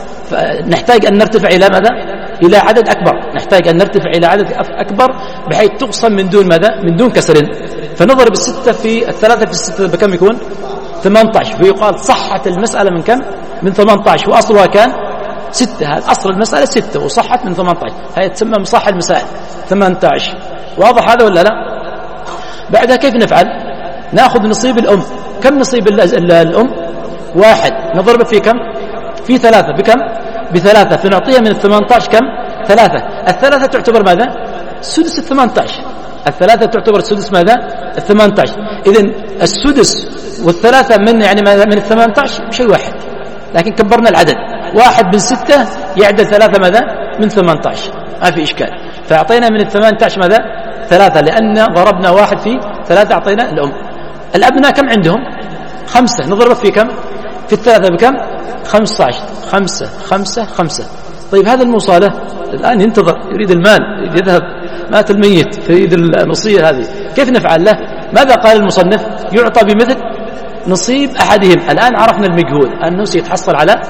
فنحتاج أن نرتفع إلى ماذا؟ إلى عدد أكبر. نحتاج أن نرتفع إلى عدد أكبر بحيث تقسم من دون ماذا؟ من دون كسر. فنضرب 6 في 3 في 6 بكم يكون؟ 18. فيقال صحت المسألة من كم؟ من 18، وأصلها كان 6. هذا أصل المسألة 6 وصحت من 18، هي تسمى مصح المسائل 18. واضح هذا ولا لا؟ بعدها كيف نفعل؟ نأخذ نصيب الأم. كم نصيب الأم؟ 1. نضرب في كم؟ في 3. بكم؟ ب3. فنعطيها من 18 كم؟ 3. 3 تعتبر ماذا؟ سدس 18. 3 تعتبر سدس ماذا؟ 18. إذن السدس والثلاثة من يعني من 18 شيء واحد، لكن كبرنا العدد. 1 من 6 يعدل 3 ماذا؟ من 18. ما في إشكال. فأعطينا من 18 ماذا؟ 3، لأن ضربنا 1 في 3 أعطينا الأم. الأبناء كم عندهم؟ 5. نضرب في كم؟ في 3 بكم؟ 15. 5 5 5. طيب هذا الموصالة الآن ينتظر، يريد المال، يذهب، مات الميت فيريد الوصية هذه، كيف نفعل له؟ ماذا قال المصنف؟ يعطى بمثل نصيب أحدهم. الآن عرفنا المجهول أنه سيتحصل على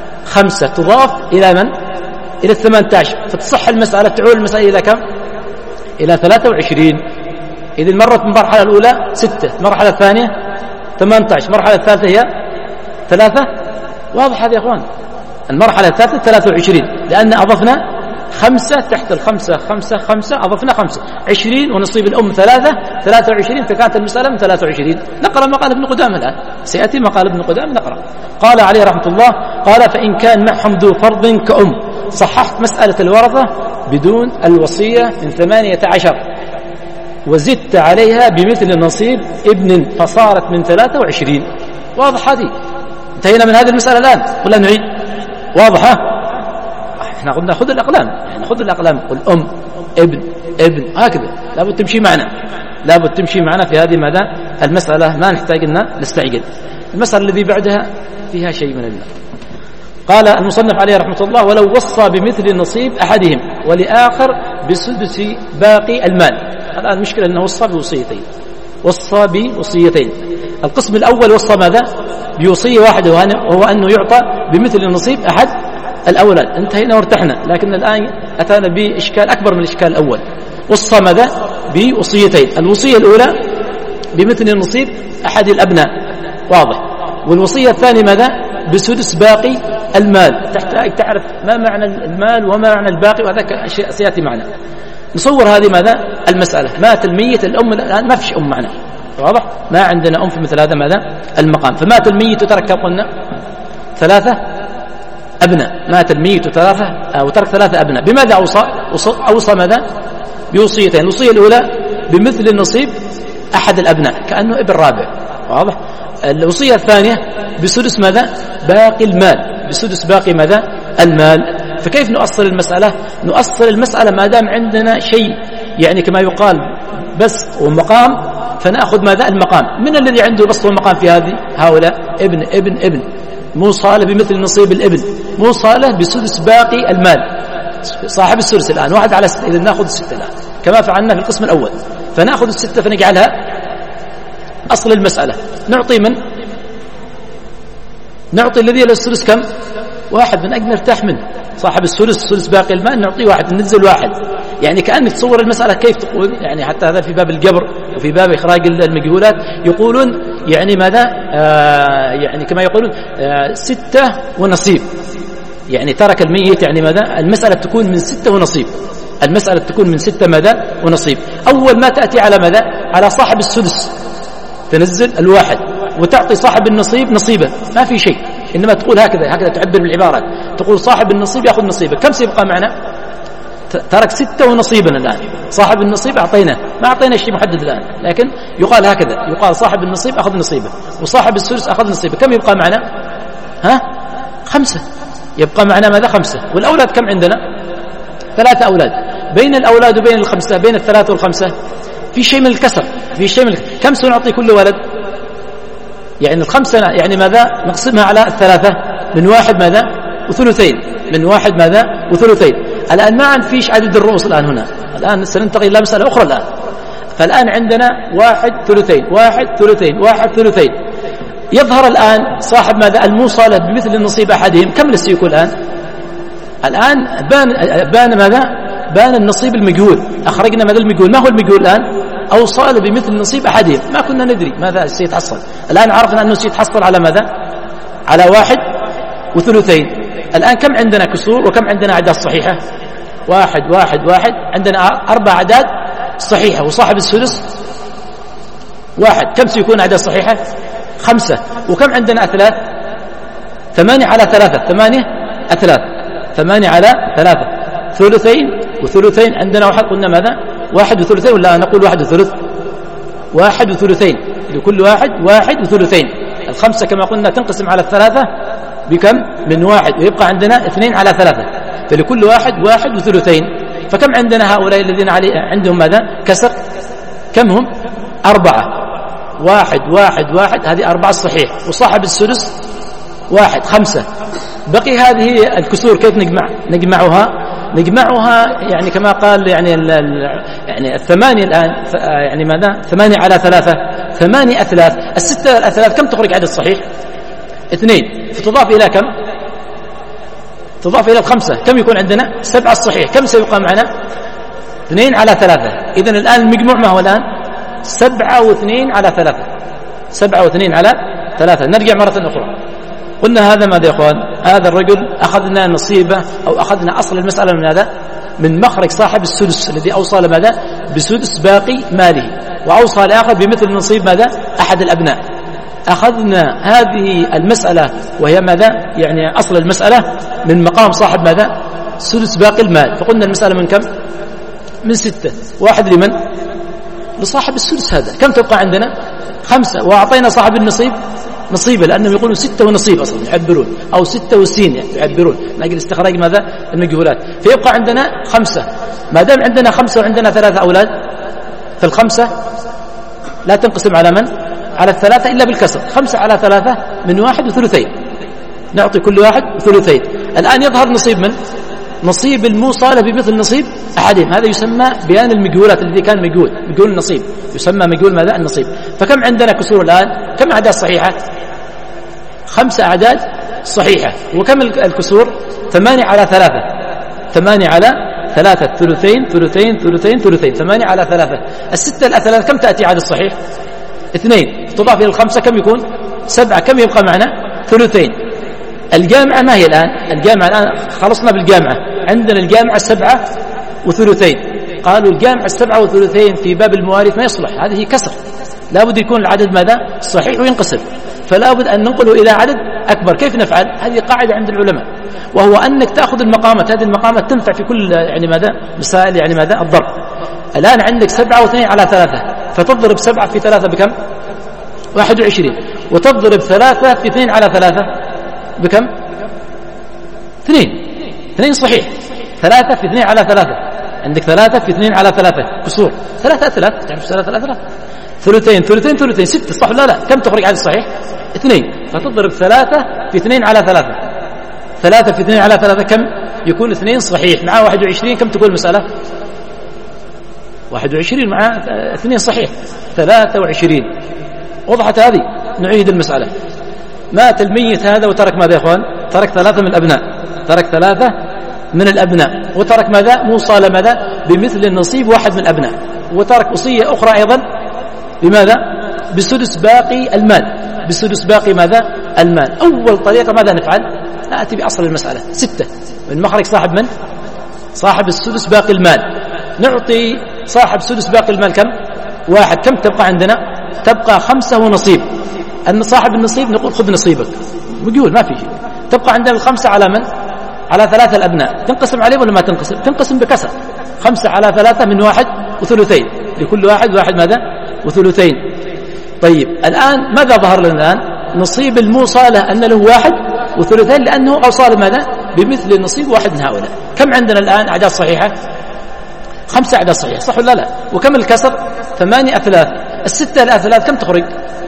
5 تضاف إلى من؟ إلى 18. فتصح المسألة، تعول المسألة إلى كم؟ إلى 23. إذن مرت من المرحلة الأولى 6، المرحلة الثانية 18، المرحلة الثالثة هي 3. واضح هذا يا أخوان؟ المرحلة الثالثة 23، لأن أضفنا 5 تحت 5 5 5 أضفنا 5 20 ونصيب الأم 3 23، فكانت المسألة من 23. نقرأ ما قال ابن قدامة الآن، سيأتي ما قال ابن قدامة نقرأ. قال عليه رحمة الله: قال فإن كان معهم ذو فرض كأم صححت مسألة الورثة بدون الوصية من 18 وزدت عليها بمثل نصيب ابن فصارت من 23. واضح هذه؟ انتهينا من هذه المسألة الآن ولا نعيد؟ واضحة؟ احنا قلنا خذ الأقلام، يعني خذ الأقلام، قل أم ابن هكذا، لابد تمشي معنا، لابد تمشي معنا في هذه ماذا؟ المسألة ما نحتاج أن نستعجل. المسألة الذي بعدها فيها شيء من الله. قال المصنف عليه رحمة الله: ولو وصى بمثل نصيب أحدهم ولآخر بسدس باقي المال. الآن المشكلة أنه وصى بوصيتين، وصى بوصيتين. القسم الأول وصى ماذا؟ بوصية واحدة، وهو أنه يعطى بمثل نصيب أحد الأولاد. انتهينا وارتحنا، لكن الآن أتانا بإشكال أكبر من الإشكال الأول. وصى ماذا؟ بوصيتين. الوصية الأولى بمثل نصيب أحد الأبناء، واضح. والوصية الثانية ماذا؟ بسدس باقي المال. تحتاج تعرف ما معنى المال وما معنى الباقي، وهذا شيء سيأتي معنا. نصور هذه ماذا؟ المسألة. مات الميت، الأم الآن ما فيش أم معنا، واضح؟ ما عندنا أم في مثل هذا ماذا؟ المقام. فمات الميت وترك كم قلنا؟ 3 أبناء. مات الميت وترك 3 أبناء. بماذا أوصى ماذا؟ بوصيتين. الوصية الأولى بمثل النصيب أحد الأبناء كأنه ابن رابع، واضح. الوصية الثانية بسدس ماذا؟ باقي المال، بسدس باقي ماذا؟ المال. فكيف نؤصل المسألة؟ نؤصل المسألة ما دام عندنا شيء يعني كما يقال بس ومقام، فنأخذ ماذا؟ المقام. من الذي عنده بس ومقام في هذه؟ هؤلاء ابن مو صالح بمثل نصيب الابن، مو صالح بسدس باقي المال. صاحب السدس الآن 1 على 6، إذا نأخذ 6 الآن كما فعلنا في القسم الأول، فنأخذ 6 فنجعلها أصل المسألة. نعطي من؟ نعطي الذي له السدس كم؟ 1 من أجل نرتاح منه. صاحب السدس باقي المال نعطيه 1، ننزل 1. يعني كأنك تصور المسألة كيف تقول، يعني حتى هذا في باب الجبر وفي باب إخراج المجهولات يقولون يعني ماذا يعني كما يقولون 6 ونصيب، يعني ترك الميت، يعني ماذا المسألة تكون من 6 ونصيب، المسألة تكون من 6 ماذا ونصيب. أول ما تأتي على ماذا؟ على صاحب السدس تنزل 1 وتعطي صاحب النصيب نصيبه، ما في شيء، إنما تقول هكذا تعبر بالعبارات، تقول صاحب النصيب يأخذ نصيبه. كم سيبقى معنا؟ ترك 6 ونصيبا الآن. صاحب النصيب أعطيناه، ما أعطينا شيء محدد الآن، لكن يقال هكذا، يقال صاحب النصيب أخذ نصيبه وصاحب السدس أخذ نصيبه. كم يبقى معنا؟ 5. يبقى معنا ماذا؟ 5. والأولاد كم عندنا؟ 3 أولاد. بين الأولاد وبين ال5، بين ال3 وال5 في شيء من الكسر، في شيء من كم سنعطي كل ولد؟ يعني ال5 يعني ماذا؟ نقسمها على 3 من 1 ماذا؟ وثلثين، من 1 ماذا؟ وثلثين. الآن ما فيش عدد الرؤوس الآن هنا، الآن سننتقل إلى مسألة أخرى الآن. فالآن عندنا 1 ثلثين 1 ثلثين 1 ثلثين. يظهر الآن صاحب ماذا؟ الموصلة بمثل النصيب أحدهم. كم نسيكون الآن؟ الآن بان ماذا؟ بان النصيب المجهول، أخرجنا ماذا المجهول. ما هو المجهول الآن؟ أوصال بمثل نصيب أحدهم، ما كنا ندري ماذا سيتحصل. الآن عرفنا أنه سيتحصل على ماذا؟ على 1 وثلثين. الآن كم عندنا كسور وكم عندنا أعداد صحيحة؟ 1 1 1. عندنا 4 أعداد صحيحة، وصاحب السدس 1. كم سيكون أعداد صحيحة؟ 5. وكم عندنا أثلاث؟ 8 على 3، 8 أثلاث، 8 على 3. ثلثين وثلثين عندنا 1. قلنا ماذا؟ 1 وثلثين، ولا نقول 1 وثلث؟ 1 وثلثين، لكل واحد 1 وثلثين. ال5 كما قلنا تنقسم على 3 بكم؟ من 1، ويبقى عندنا 2 على 3، فلكل واحد 1 وثلثين. فكم عندنا هؤلاء الذين عندهم ماذا؟ كسر. كم هم؟ 4. 1 1 1، هذه 4 الصحيح، وصاحب السدس 1 5. بقي هذه الكسور كيف نجمعها يعني كما قال يعني الثمانية الآن يعني ماذا؟ 8 على 3، 8 أثلاث. ال6 الأثلاث كم تخرج عدد صحيح؟ 2. فتضاف إلى كم؟ تضاف إلى ال5. كم يكون عندنا؟ 7 الصحيح. كم سيبقى معنا؟ 2 على 3. إذن الآن المجموع ما هو الآن؟ 7 و2 على 3، 7 و2 على 3. نرجع مرة أخرى. قلنا هذا ماذا يا أخوان؟ هذا الرجل أخذنا نصيبه أو أخذنا أصل المسألة من هذا، من مخرج صاحب السدس الذي أوصى ماذا؟ بسدس باقي ماله، وأوصى الآخر بمثل نصيب ماذا؟ أحد الأبناء. أخذنا هذه المسألة وهي ماذا؟ يعني أصل المسألة من مقام صاحب ماذا؟ سدس باقي المال. فقلنا المسألة من كم؟ من 6. 1 لمن؟ لصاحب السدس. هذا كم تبقى عندنا؟ 5. وأعطينا صاحب النصيب نصيبه، لأنهم يقولون 6 ونصيب أصلا يعبرون، أو 6 وسين يعبرون من أجل استخراج ماذا؟ المجهولات. فيبقى عندنا 5. ما دام عندنا 5 وعندنا 3 أولاد، فال5 لا تنقسم على من؟ على 3 إلا بالكسر. 5 على 3 من 1 وثلثين، نعطي كل واحد ثلثين. الآن يظهر نصيب من؟ نصيب الموصلة بمثل نصيب أحدهم. هذا يسمى بيان المجهولات، الذي كان مجهول النصيب يسمى مجهول ماذا؟ النصيب. فكم عندنا كسور الآن؟ كم أعداد صحيحة؟ 5 أعداد صحيحة. وكم الكسور؟ 8 على 3، 8 على 3، ثلثين ثلثين ثلثين ثلثين، 8 على 3. ال6 الأثلاث كم تأتي عدد صحيح؟ 2. تضاف إلى ال5 كم يكون؟ 7. كم يبقى معنا؟ ثلثين. الجامعة ما هي الآن؟ الجامعة الآن خلصنا بالجامعة، عندنا الجامعة 7 وثلثين. قالوا الجامعة 7 وثلثين في باب المواريث ما يصلح، هذه كسر، لا بد يكون العدد ماذا؟ صحيح وينقسم، فلا بد أن ننقله إلى عدد أكبر. كيف نفعل؟ هذه قاعدة عند العلماء، وهو أنك تأخذ المقامات. هذه المقامات تنفع في كل يعني ماذا؟ مسائل يعني ماذا؟ الضرب. الآن عندك 7 و2 على 3، فتضرب 7 في 3 بكم؟ 21. وتضرب 3 في 2 على 3 بكم؟ 2 صحيح. 3 في 2 على 3، عندك 3 في 2 على 3 كسور. 3 أثلاث، تعرف 3 أثلاث؟ ثلثين ثلثين ثلثين 6، صح ولا لا؟ كم تخرج عدد صحيح؟ 2. فتضرب 3 في 2 على 3. 3 في 2 على 3 كم؟ يكون 2 صحيح مع 21. كم تكون المسألة؟ 21 مع 2 صحيح 23. وضحت هذه؟ نعيد المسألة. مات الميت هذا وترك ماذا يا إخوان؟ ترك 3 من الأبناء، ترك 3 من الأبناء، وترك ماذا؟ موصى ماذا؟ بمثل النصيب 1 من الأبناء، وترك وصية أخرى أيضا بماذا؟ بسدس باقي المال، بسدس باقي ماذا؟ المال. أول طريقة ماذا نفعل؟ نأتي بأصل المسألة 6 من مخرج صاحب من؟ صاحب السدس باقي المال. نعطي صاحب سدس باقي المال كم؟ 1. كم تبقى عندنا؟ تبقى 5 ونصيب. أن صاحب النصيب نقول خذ نصيبك، بيقول ما في شيء. تبقى عندنا 5 على من؟ على 3 الأبناء. تنقسم عليه ولا ما تنقسم؟ تنقسم بكسر. 5 على 3 من 1 وثلثين، لكل واحد ماذا؟ وثلثين. طيب الآن ماذا ظهر لنا الآن؟ نصيب الموصى له أن له 1 وثلثين، لأنه أوصى ماذا؟ بمثل نصيب 1 من هؤلاء. كم عندنا الآن أعداد صحيحة؟ 5 أعداد صحيحة، صح ولا لا؟ وكم الكسر؟ 8 أثلاث. 6 الأثلاث كم تخرج؟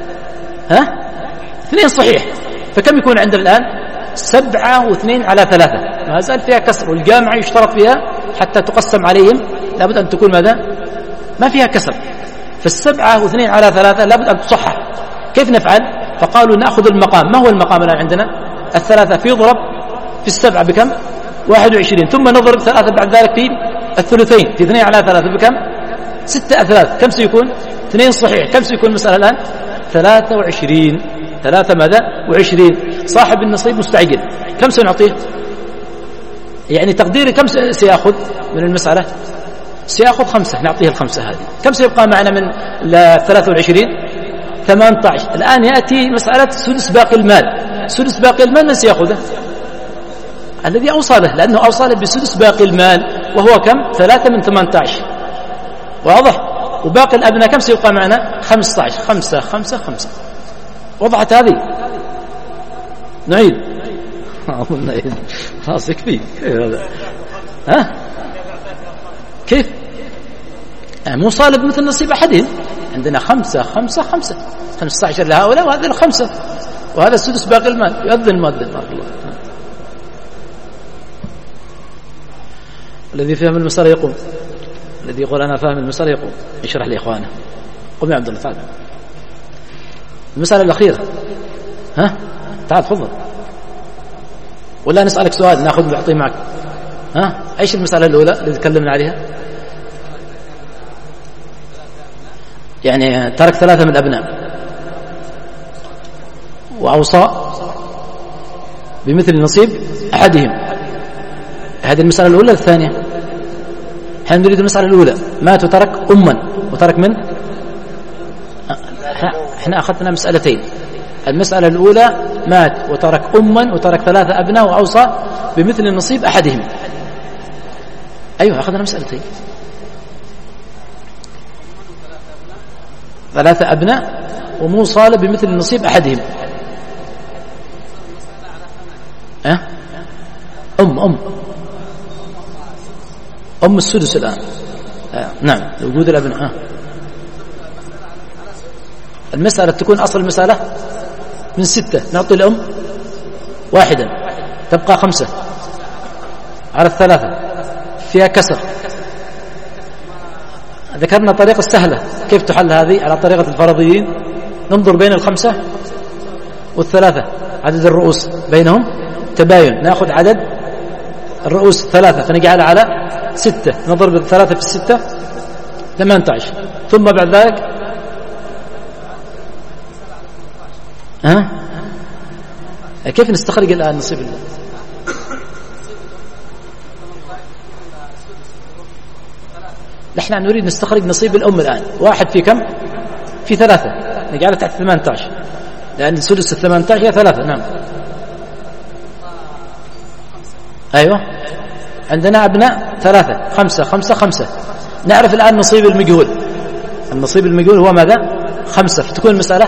2 صحيح. فكم يكون عندنا الآن؟ 7 و2 على 3. ما زال فيها كسر، والجامعة يشترط فيها حتى تقسم عليهم لابد أن تكون ماذا؟ ما فيها كسر. فال7 و2 على 3 لابد أن تصحح. كيف نفعل؟ فقالوا نأخذ المقام. ما هو المقام الآن عندنا؟ 3 في ضرب في 7 بكم؟ 21. ثم نضرب 3 بعد ذلك في الثلثين، في 2 على 3 بكم؟ 6 أثلاث. كم سيكون؟ 2 صحيح. كم سيكون المسألة الآن؟ 23. 3 ماذا؟ و20. صاحب النصيب مستعجل، كم سنعطيه؟ يعني تقديري كم سيأخذ من المسألة؟ سيأخذ 5، نعطيه ال5 هذه. كم سيبقى معنا من 23؟ 18. الآن يأتي مسألة سدس باقي المال. سدس باقي المال من سيأخذه؟ الذي أوصى له، لأنه أوصى له بسدس باقي المال، وهو كم؟ 3 من 18. واضح؟ وباقي الأبناء كم سيبقى معنا؟ 15. 5 5 5. وضحت هذه؟ نعيد. خلاص يكفي. كيف؟ موصى له بمثل نصيب أحدهم. عندنا 5 5 5، 15 لهؤلاء وهذا ال5، وهذا السدس باقي المال. يؤذن المؤذن. بارك الله. الذي فهم المسألة يقوم، الذي يقول أنا فاهم المسألة يقوم يشرح لإخوانه. قم يا عبد الله تعال. المسألة الأخيرة. تعال تفضل، ولا نسألك سؤال نأخذ ونعطيه معك؟ ايش المسألة الأولى اللي تكلمنا عليها؟ يعني ترك 3 من الأبناء وأوصى بمثل نصيب أحدهم. هذه المسألة الأولى. الثانية احنا نريد المسألة الأولى. مات وترك أما وترك من؟ احنا أخذنا مسألتين. المسألة الأولى مات وترك أما وترك 3 أبناء وأوصى بمثل نصيب أحدهم. أيوة أخذنا مسألتين. 3 أبناء وموصى بمثل نصيب أحدهم. أم السدس الآن. نعم وجود الأبناء. المسألة تكون أصل المسألة من 6، نعطي الأم 1، تبقى 5 على 3 فيها كسر. ذكرنا طريقة السهلة كيف تحل هذه على طريقة الفرضيين. ننظر بين ال5 وال3 عدد الرؤوس بينهم تباين، نأخذ عدد الرؤوس 3 فنجعل على 6، نضرب 3 في 6 18. ثم بعد ذلك كيف نستخرج الآن نصيب الله؟ نحن نريد نستخرج نصيب الأم الآن. 1 في كم؟ في 3، نجعله تحت 18، لأن سدس 18 هي 3. نعم أيوة عندنا أبناء 3 5 5 5. نعرف الآن نصيب المجهول. النصيب المجهول هو ماذا؟ 5، فتكون المسألة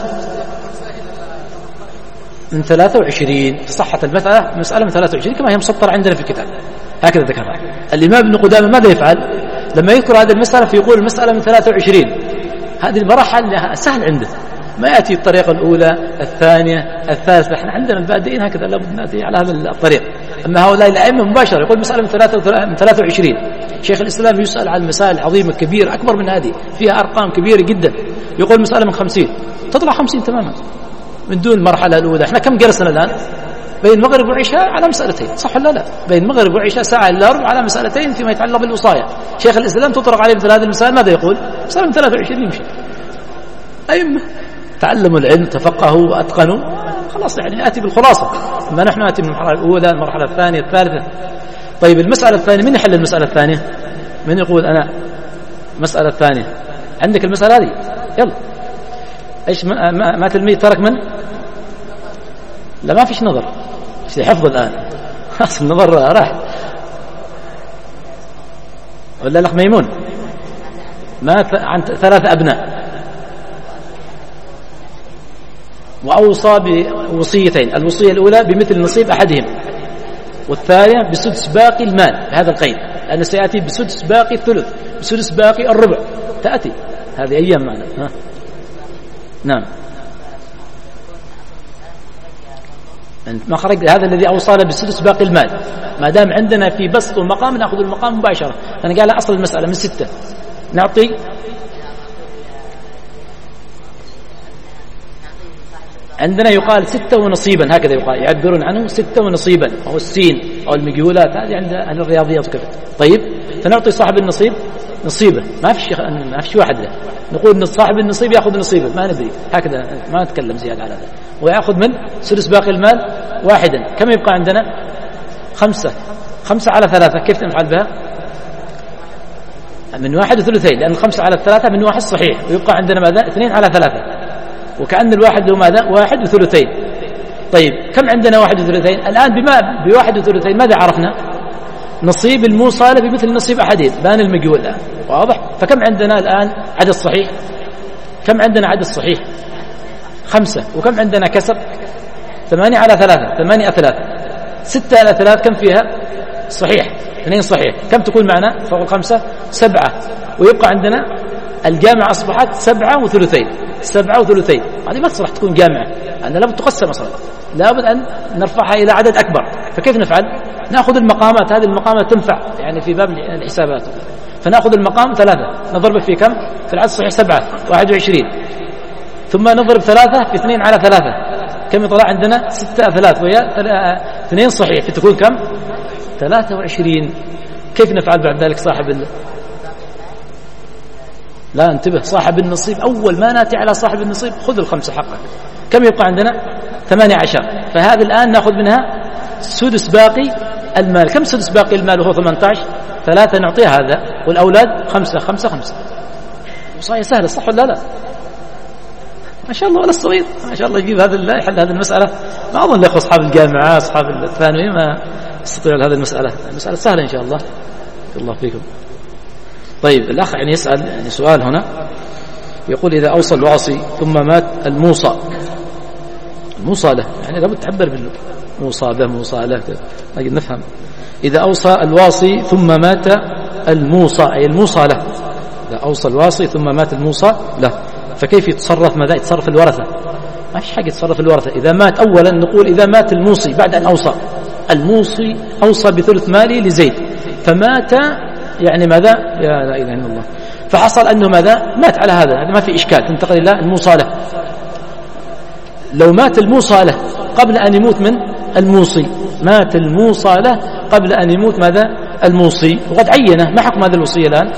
من 23. صحت المسألة من 23 كما هي مسطرة عندنا في الكتاب، هكذا ذكرها الإمام ابن قدامة. ماذا يفعل لما يذكر هذه المسألة؟ فيقول المسألة من 23. هذه المراحل سهل عنده، ما يأتي الطريقة الأولى الثانية الثالثة. احنا عندنا البادئين هكذا لابد نأتي على هذا الطريق. أما هؤلاء الأئمة مباشرة يقول مسألة من 23. شيخ الإسلام يسأل عن مسائل عظيمة كبيرة أكبر من هذه فيها أرقام كبيرة جدا، يقول مسألة من 50 تطلع 50 تماما من دون المرحلة الأولى. احنا كم جلسنا الآن بين المغرب والعشاء على مسألتين، صح ولا لا؟ بين المغرب والعشاء ساعة إلا ربع على مسألتين فيما يتعلق بالوصايا. شيخ الإسلام تطرق عليه مثل هذه المسائل ماذا يقول؟ مسألة من 23 يمشي. أئمة تعلموا العلم تفقهوا وأتقنوا، خلاص يعني آتي بالخلاصة. أما نحن آتي من المرحلة الأولى المرحلة الثانية الثالثة. طيب المسألة الثانية من يحل المسألة الثانية؟ من يقول أنا مسألة الثانية؟ عندك المسألة هذه يلا. إيش ما تلميذ ترك من؟ لا ما فيش نظر، في حفظ الآن خلاص النظر راح. ولا الأخ ميمون مات عن 3 أبناء وأوصى بوصيتين، الوصية الأولى بمثل نصيب أحدهم، والثانية بسدس باقي المال بهذا القيد، لأن سيأتي بسدس باقي الثلث، بسدس باقي الربع، تأتي هذه أيام معنا. نعم ما خرج هذا الذي أوصانا بسدس باقي المال. ما دام عندنا في بسط ومقام نأخذ المقام مباشرة. أنا قال أصل المسألة من 6 نعطي عندنا يقال 6 ونصيبا، هكذا يقال يعبرون عنه 6 ونصيبا، أو السين أو المجهولات هذه عند أهل الرياضيات وكذا. طيب فنعطي صاحب النصيب نصيبه، ما في واحد له نقول ان صاحب النصيب ياخذ نصيبه، ما ندري هكذا ما نتكلم زيادة على هذا، ويأخذ من سدس باقي المال واحدا. كم يبقى عندنا؟ 5 على 3. كيف نفعل بها؟ من 1 وثلثين، لأن 5 على 3 من 1 صحيح، ويبقى عندنا ماذا؟ 2 على 3، وكأن الواحد له ماذا؟ 1 وثلثين. طيب كم عندنا 1 وثلثين الآن؟ ب1 وثلثين ماذا عرفنا؟ نصيب الموصى له بمثل نصيب أحدهم، بان المجهول الآن واضح. فكم عندنا الآن عدد صحيح؟ كم عندنا عدد صحيح؟ 5. وكم عندنا كسر؟ 8 على 3، 8 3. 6 على 3 كم فيها؟ صحيح 2 صحيح. كم تكون معنا فوق 5؟ 7. ويبقى عندنا الجامعة أصبحت 7 وثلثين. 7 وثلثين هذه ما تصلح تكون جامعة، لأنها لابد تقسم أصلا، لابد أن نرفعها إلى عدد أكبر. فكيف نفعل؟ نأخذ المقامات، هذه المقامات تنفع يعني في باب الحسابات. فنأخذ المقام 3 نضربه في كم؟ في العدد الصحيح 7 21. ثم نضرب 3 في 2 على 3 كم يطلع عندنا؟ 6 3 وهي 2 صحيح، فتكون كم؟ 23. كيف نفعل بعد ذلك صاحب لا انتبه، صاحب النصيب أول ما نأتي على صاحب النصيب خذ 5 حقك. كم يبقى عندنا؟ 18. فهذا الآن نأخذ منها سدس باقي المال. كم سدس باقي المال وهو 18؟ 3 نعطيها هذا، والأولاد 5 5 5. وصاية سهلة صح ولا لا؟ ما شاء الله ولا الصغير ما شاء الله يجيب هذا يحل هذه المسألة. ما أظن لأخذ أصحاب الجامعة أصحاب الثانوية ما يستطيعون هذه المسألة سهلة إن شاء الله. الله فيكم. طيب الأخ يعني يسأل يعني سؤال هنا، يقول إذا أوصى الواصي ثم مات الموصى له، يعني لابد تعبر بالموصى به موصى له لكن نفهم. إذا أوصى الواصي ثم مات الموصى أي الموصى له، إذا أوصى الواصي ثم مات الموصى له فكيف يتصرف؟ ماذا يتصرف الورثة؟ ما فيش حاجة يتصرف الورثة. إذا مات أولا نقول إذا مات الموصي بعد أن أوصى، الموصي أوصى بثلث مالي لزيد فمات يعني ماذا؟ يا لا إله إلا الله، فحصل أنه ماذا؟ مات على هذا ما في إشكال، تنتقل إلى الموصى له. لو مات الموصى له قبل أن يموت من الموصي، مات الموصى له قبل أن يموت ماذا؟ الموصي، وقد عينه، ما حكم هذا الوصية الآن؟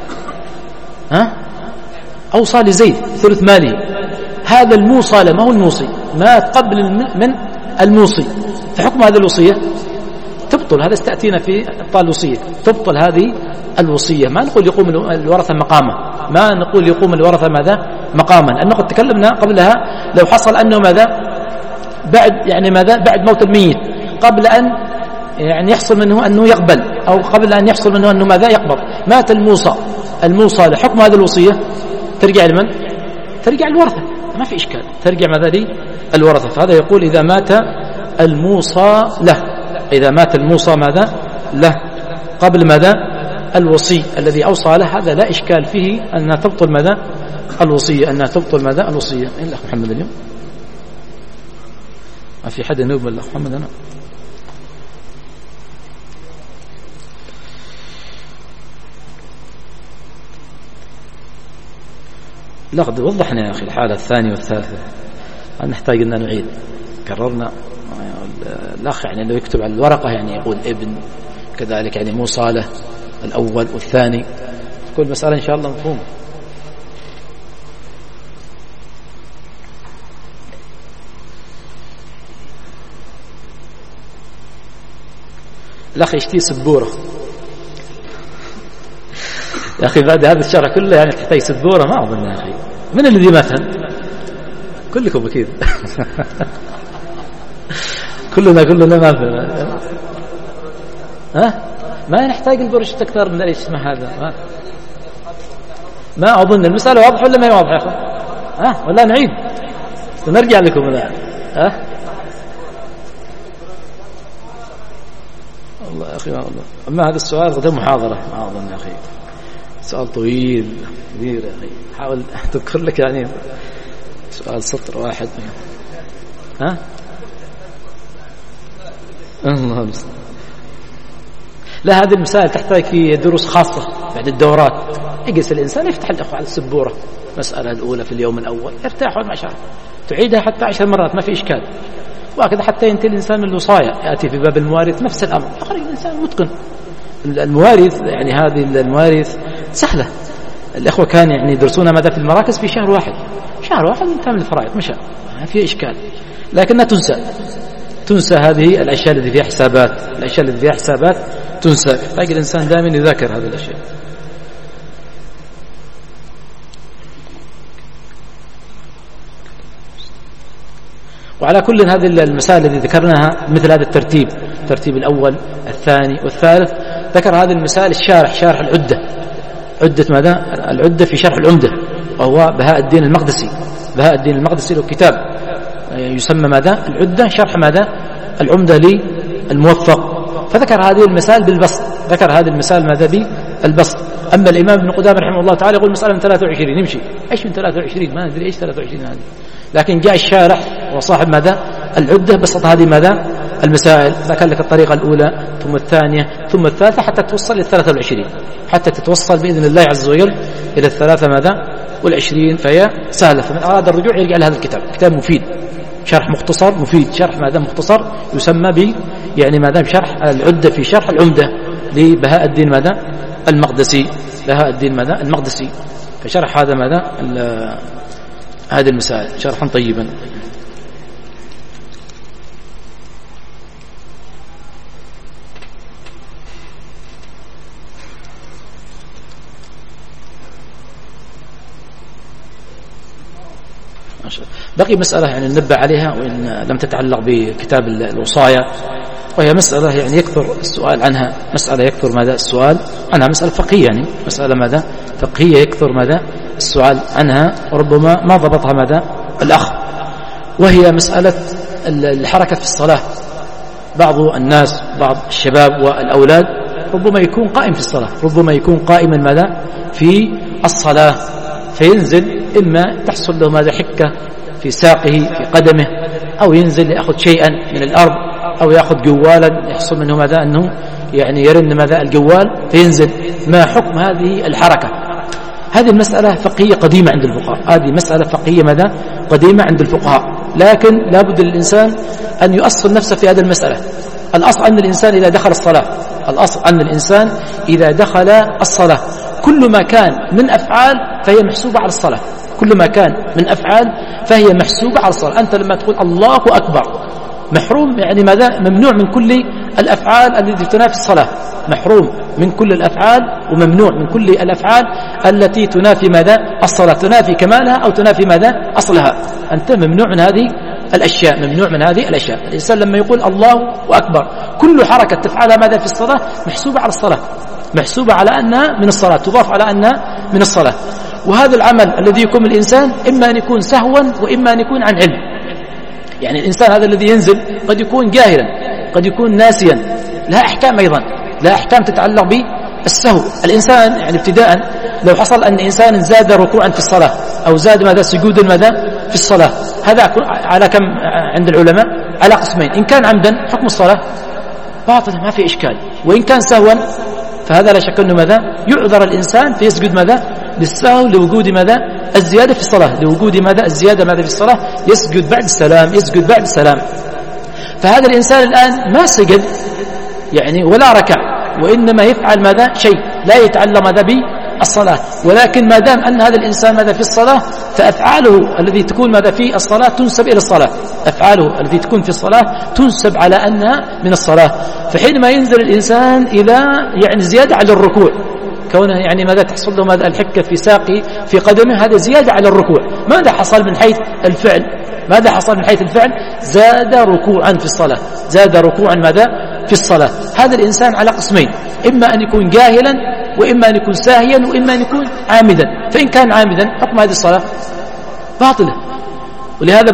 أوصى لزيد ثلث ماله، هذا الموصى له ما هو الموصي، مات قبل من الموصي، فحكم هذه الوصية تبطل. هذا استأتينا في إبطال الوصية، تبطل هذه الوصية. ما نقول يقوم الورثة مقامه، ما نقول يقوم الورثة ماذا؟ مقاما، لأنه قد تكلمنا قبلها لو حصل أنه ماذا؟ بعد يعني ماذا؟ بعد موت الميت، قبل أن يعني يحصل منه أنه يقبل، أو قبل أن يحصل منه أنه ماذا؟ يقبض. مات الموصى لحكم هذه الوصية ترجع لمن؟ ترجع الورثة، ما في إشكال، ترجع ماذا لي؟ الورثة. فهذا يقول إذا مات الموصى له، إذا مات الموصى ماذا؟ له قبل ماذا؟ الوصي الذي أوصى له، هذا لا إشكال فيه أنها تبطل ماذا؟ الوصية، أنها تبطل ماذا؟ الوصية. الأخ محمد اليوم ما في حد ينوب الأخ محمد. أنا لا قد وضحنا يا أخي الحالة الثانية والثالثة، نحتاج أن نعيد، كررنا. الأخ يعني لو يكتب على الورقة يعني يقول ابن كذلك، يعني مو صالح الأول والثاني، كل مسألة إن شاء الله مفهوم. الأخ يشتي سبورة يا أخي، بعد هذا الشرح كله يعني تحتاج سبورة، ما أظن يا أخي. من الذي ما فهم؟ كلكم أكيد كلنا ما فهم. ها ما نحتاج البرش أكثر من ايش اسمه هذا. ما أظن المسألة واضحة ولا ما هي واضحة يا أخي؟ ولا نعيد ونرجع لكم الآن؟ والله يا أخي ما أظن. أما هذا السؤال غدا محاضرة، ما أظن يا أخي، سؤال طويل كبير يا أخي. حاول تذكر لك يعني سؤال سطر واحد. الله المستعان. لا، هذه المسائل تحتاج في دروس خاصة بعد الدورات. يجلس الإنسان يفتح الأخوة على السبورة، مسألة الأولى في اليوم الأول يرتاح ما شاء الله، تعيدها حتى 10 مرات ما في إشكال، وهكذا حتى ينتهي الإنسان الوصاية. يأتي في باب الموارث نفس الأمر، يخرج الإنسان متقن. الموارث يعني هذه الموارث سهلة. الأخوة كان يعني يدرسون ماذا في المراكز في شهر واحد تم الفرائض مشى، ما في إشكال، لكنها تنسى هذه الأشياء التي فيها حسابات، تنسى. يحتاج الإنسان دائما يذاكر هذه الأشياء. وعلى كل هذه المسائل التي ذكرناها مثل هذا الترتيب الأول الثاني والثالث، ذكر هذه المسائل شارح عدة ماذا؟ العدة في شرح العمدة، وهو بهاء الدين المقدسي له كتاب يسمى ماذا؟ العدة، شرح ماذا؟ العمدة للموفق. فذكر هذه المسائل بالبسط، ماذا؟ بالبسط. أما الإمام ابن قدامة رحمه الله تعالى يقول مسألة من 23 يمشي. إيش من 23؟ ما ندري إيش 23 هذه، لكن جاء الشارح وصاحب ماذا؟ العدة بسط هذه ماذا؟ المسائل، ذكر لك الطريقة الأولى ثم الثانية ثم الثالثة حتى توصل إلى 23، حتى تتوصل بإذن الله عز وجل إلى 23، فهي سهلة. فمن أراد الرجوع يرجع لهذا الكتاب، كتاب مفيد، شرح مختصر مفيد، شرح ماذا؟ مختصر، يسمى يعني ماذا؟ بشرح العدة في شرح العمدة لبهاء الدين ماذا؟ المقدسي. فشرح هذا ماذا؟ هذه المسائل شرحا طيبا. بقي مسألة يعني ننبه عليها وإن لم تتعلق بكتاب الوصايا، وهي مسألة يعني يكثر السؤال عنها، السؤال عنها، مسألة فقهية، يعني مسألة ماذا؟ فقهية يكثر ماذا؟ السؤال عنها، وربما ما ضبطها ماذا؟ الأخ، وهي مسألة الحركة في الصلاة. بعض الناس، بعض الشباب والأولاد ربما يكون قائم في الصلاة، ربما يكون قائما ماذا؟ في الصلاة، فينزل إما تحصل له ماذا؟ حكة في ساقه في قدمه، أو ينزل يأخذ شيئا من الأرض، أو يأخذ جوالا يحصل منه ماذا؟ أنه يعني يرن ماذا؟ الجوال فينزل. ما حكم هذه الحركة؟ هذه المسألة فقهية قديمة عند الفقهاء، لكن لابد للإنسان أن يؤصل نفسه في هذه المسألة. الأصل أن الإنسان إذا دخل الصلاة كل ما كان من أفعال فهي محسوبة على الصلاة، أنت لما تقول الله أكبر محروم، يعني ماذا؟ ممنوع من كل الأفعال التي تنافي الصلاة، محروم من كل الأفعال وممنوع من كل الأفعال التي تنافي ماذا؟ الصلاة، تنافي كمالها أو تنافي ماذا؟ أصلها. أنت ممنوع من هذه الأشياء، الإنسان لما يقول الله أكبر كل حركة تفعلها ماذا؟ في الصلاة محسوبة على أنها من الصلاة، تضاف على أنها من الصلاة. وهذا العمل الذي يقوم الإنسان إما أن يكون سهوا وإما أن يكون عن علم. يعني الإنسان هذا الذي ينزل قد يكون جاهلا، قد يكون ناسيا، لها أحكام أيضا، لها أحكام تتعلق بالسهو. الإنسان يعني ابتداء لو حصل أن إنسان زاد ركوعا في الصلاة أو زاد ماذا؟ سجودا ماذا؟ في الصلاة، هذا على كم عند العلماء؟ على قسمين. إن كان عمدا حكم الصلاة باطل ما في إشكال، وإن كان سهوا فهذا لا شك أنه ماذا؟ يعذر الإنسان فيسجد ماذا؟ للسهو لوجود ماذا الزيادة في الصلاة، لوجود ماذا الزيادة ماذا في الصلاة، يسجد بعد السلام، يسجد بعد السلام. فهذا الإنسان الآن ما سجد يعني ولا ركع، وإنما يفعل ماذا شيء لا يتعلم ماذا بالصلاة، ولكن ما دام أن هذا الإنسان ماذا في الصلاة فأفعاله الذي تكون ماذا في الصلاة تنسب إلى الصلاة، أفعاله التي تكون في الصلاة تنسب على أنها من الصلاة. فحينما ينزل الإنسان إلى يعني زيادة على الركوع، كونه يعني ماذا تحصل له ماذا الحكة في ساقي في قدمه، هذا زيادة على الركوع. ماذا حصل من حيث الفعل؟ ماذا حصل من حيث الفعل؟ زاد ركوعا في الصلاة، زاد ركوعا ماذا في الصلاة. هذا الإنسان على قسمين، إما أن يكون جاهلا، وإما أن يكون ساهيا، وإما أن يكون عامدا. فإن كان عامدا حكم هذه الصلاة باطلة. ولهذا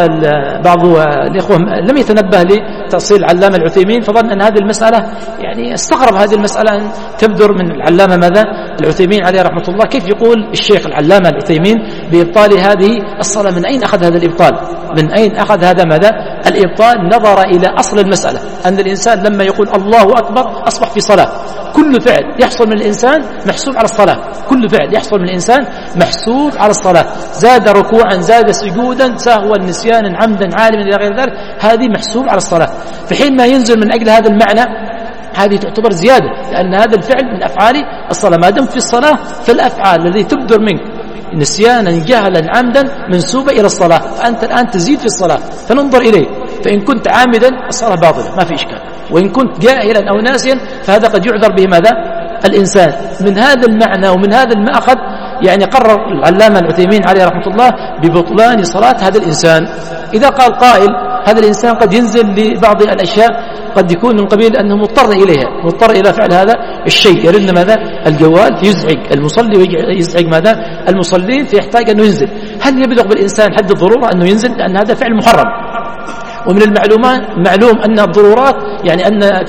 بعض الإخوة لم يتنبه لتأصيل العلامة العثيمين، فظن أن هذه المسألة يعني استغرب هذه المسألة أن تبدر من العلامة ماذا العثيمين عليه رحمة الله. كيف يقول الشيخ العلامة العثيمين بإبطال هذه الصلاة؟ من أين أخذ هذا الإبطال؟ من أين أخذ هذا ماذا الإبطال؟ نظر إلى أصل المسألة، أن الإنسان لما يقول الله أكبر أصبح في صلاة. كل فعل يحصل من الإنسان محسوب على الصلاة، كل فعل يحصل من الإنسان محسوب على الصلاة. زاد ركوعا، زاد سجودا، سهوا، نسيانا، عمدا، عالما، إلى غير ذلك، هذه محسوب على الصلاة. فحين ما ينزل من أجل هذا المعنى هذه تعتبر زيادة، لأن هذا الفعل من أفعال الصلاة. ما دام في الصلاة فالأفعال التي تبدر منك نسيانا، جهلا، عمدا، منسوبة إلى الصلاة، فأنت الآن تزيد في الصلاة. فننظر إليه، فإن كنت عامدا الصلاة باطلة ما في إشكال، وإن كنت جاهلا أو ناسيا فهذا قد يعذر به ماذا الإنسان. من هذا المعنى ومن هذا المأخذ يعني قرر العلامة العثيمين عليه رحمة الله ببطلان صلاة هذا الإنسان. إذا قال قائل هذا الإنسان قد ينزل لبعض الأشياء قد يكون من قبيل أنه مضطر إليها، مضطر إلى فعل هذا الشيء، يرن ماذا الجوال فيزعج المصلي ويزعج ماذا المصلين فيحتاج أنه ينزل. هل يبلغ بالإنسان حد الضرورة أنه ينزل؟ لأن هذا فعل محرم. ومن المعلومات معلوم أن الضرورات يعني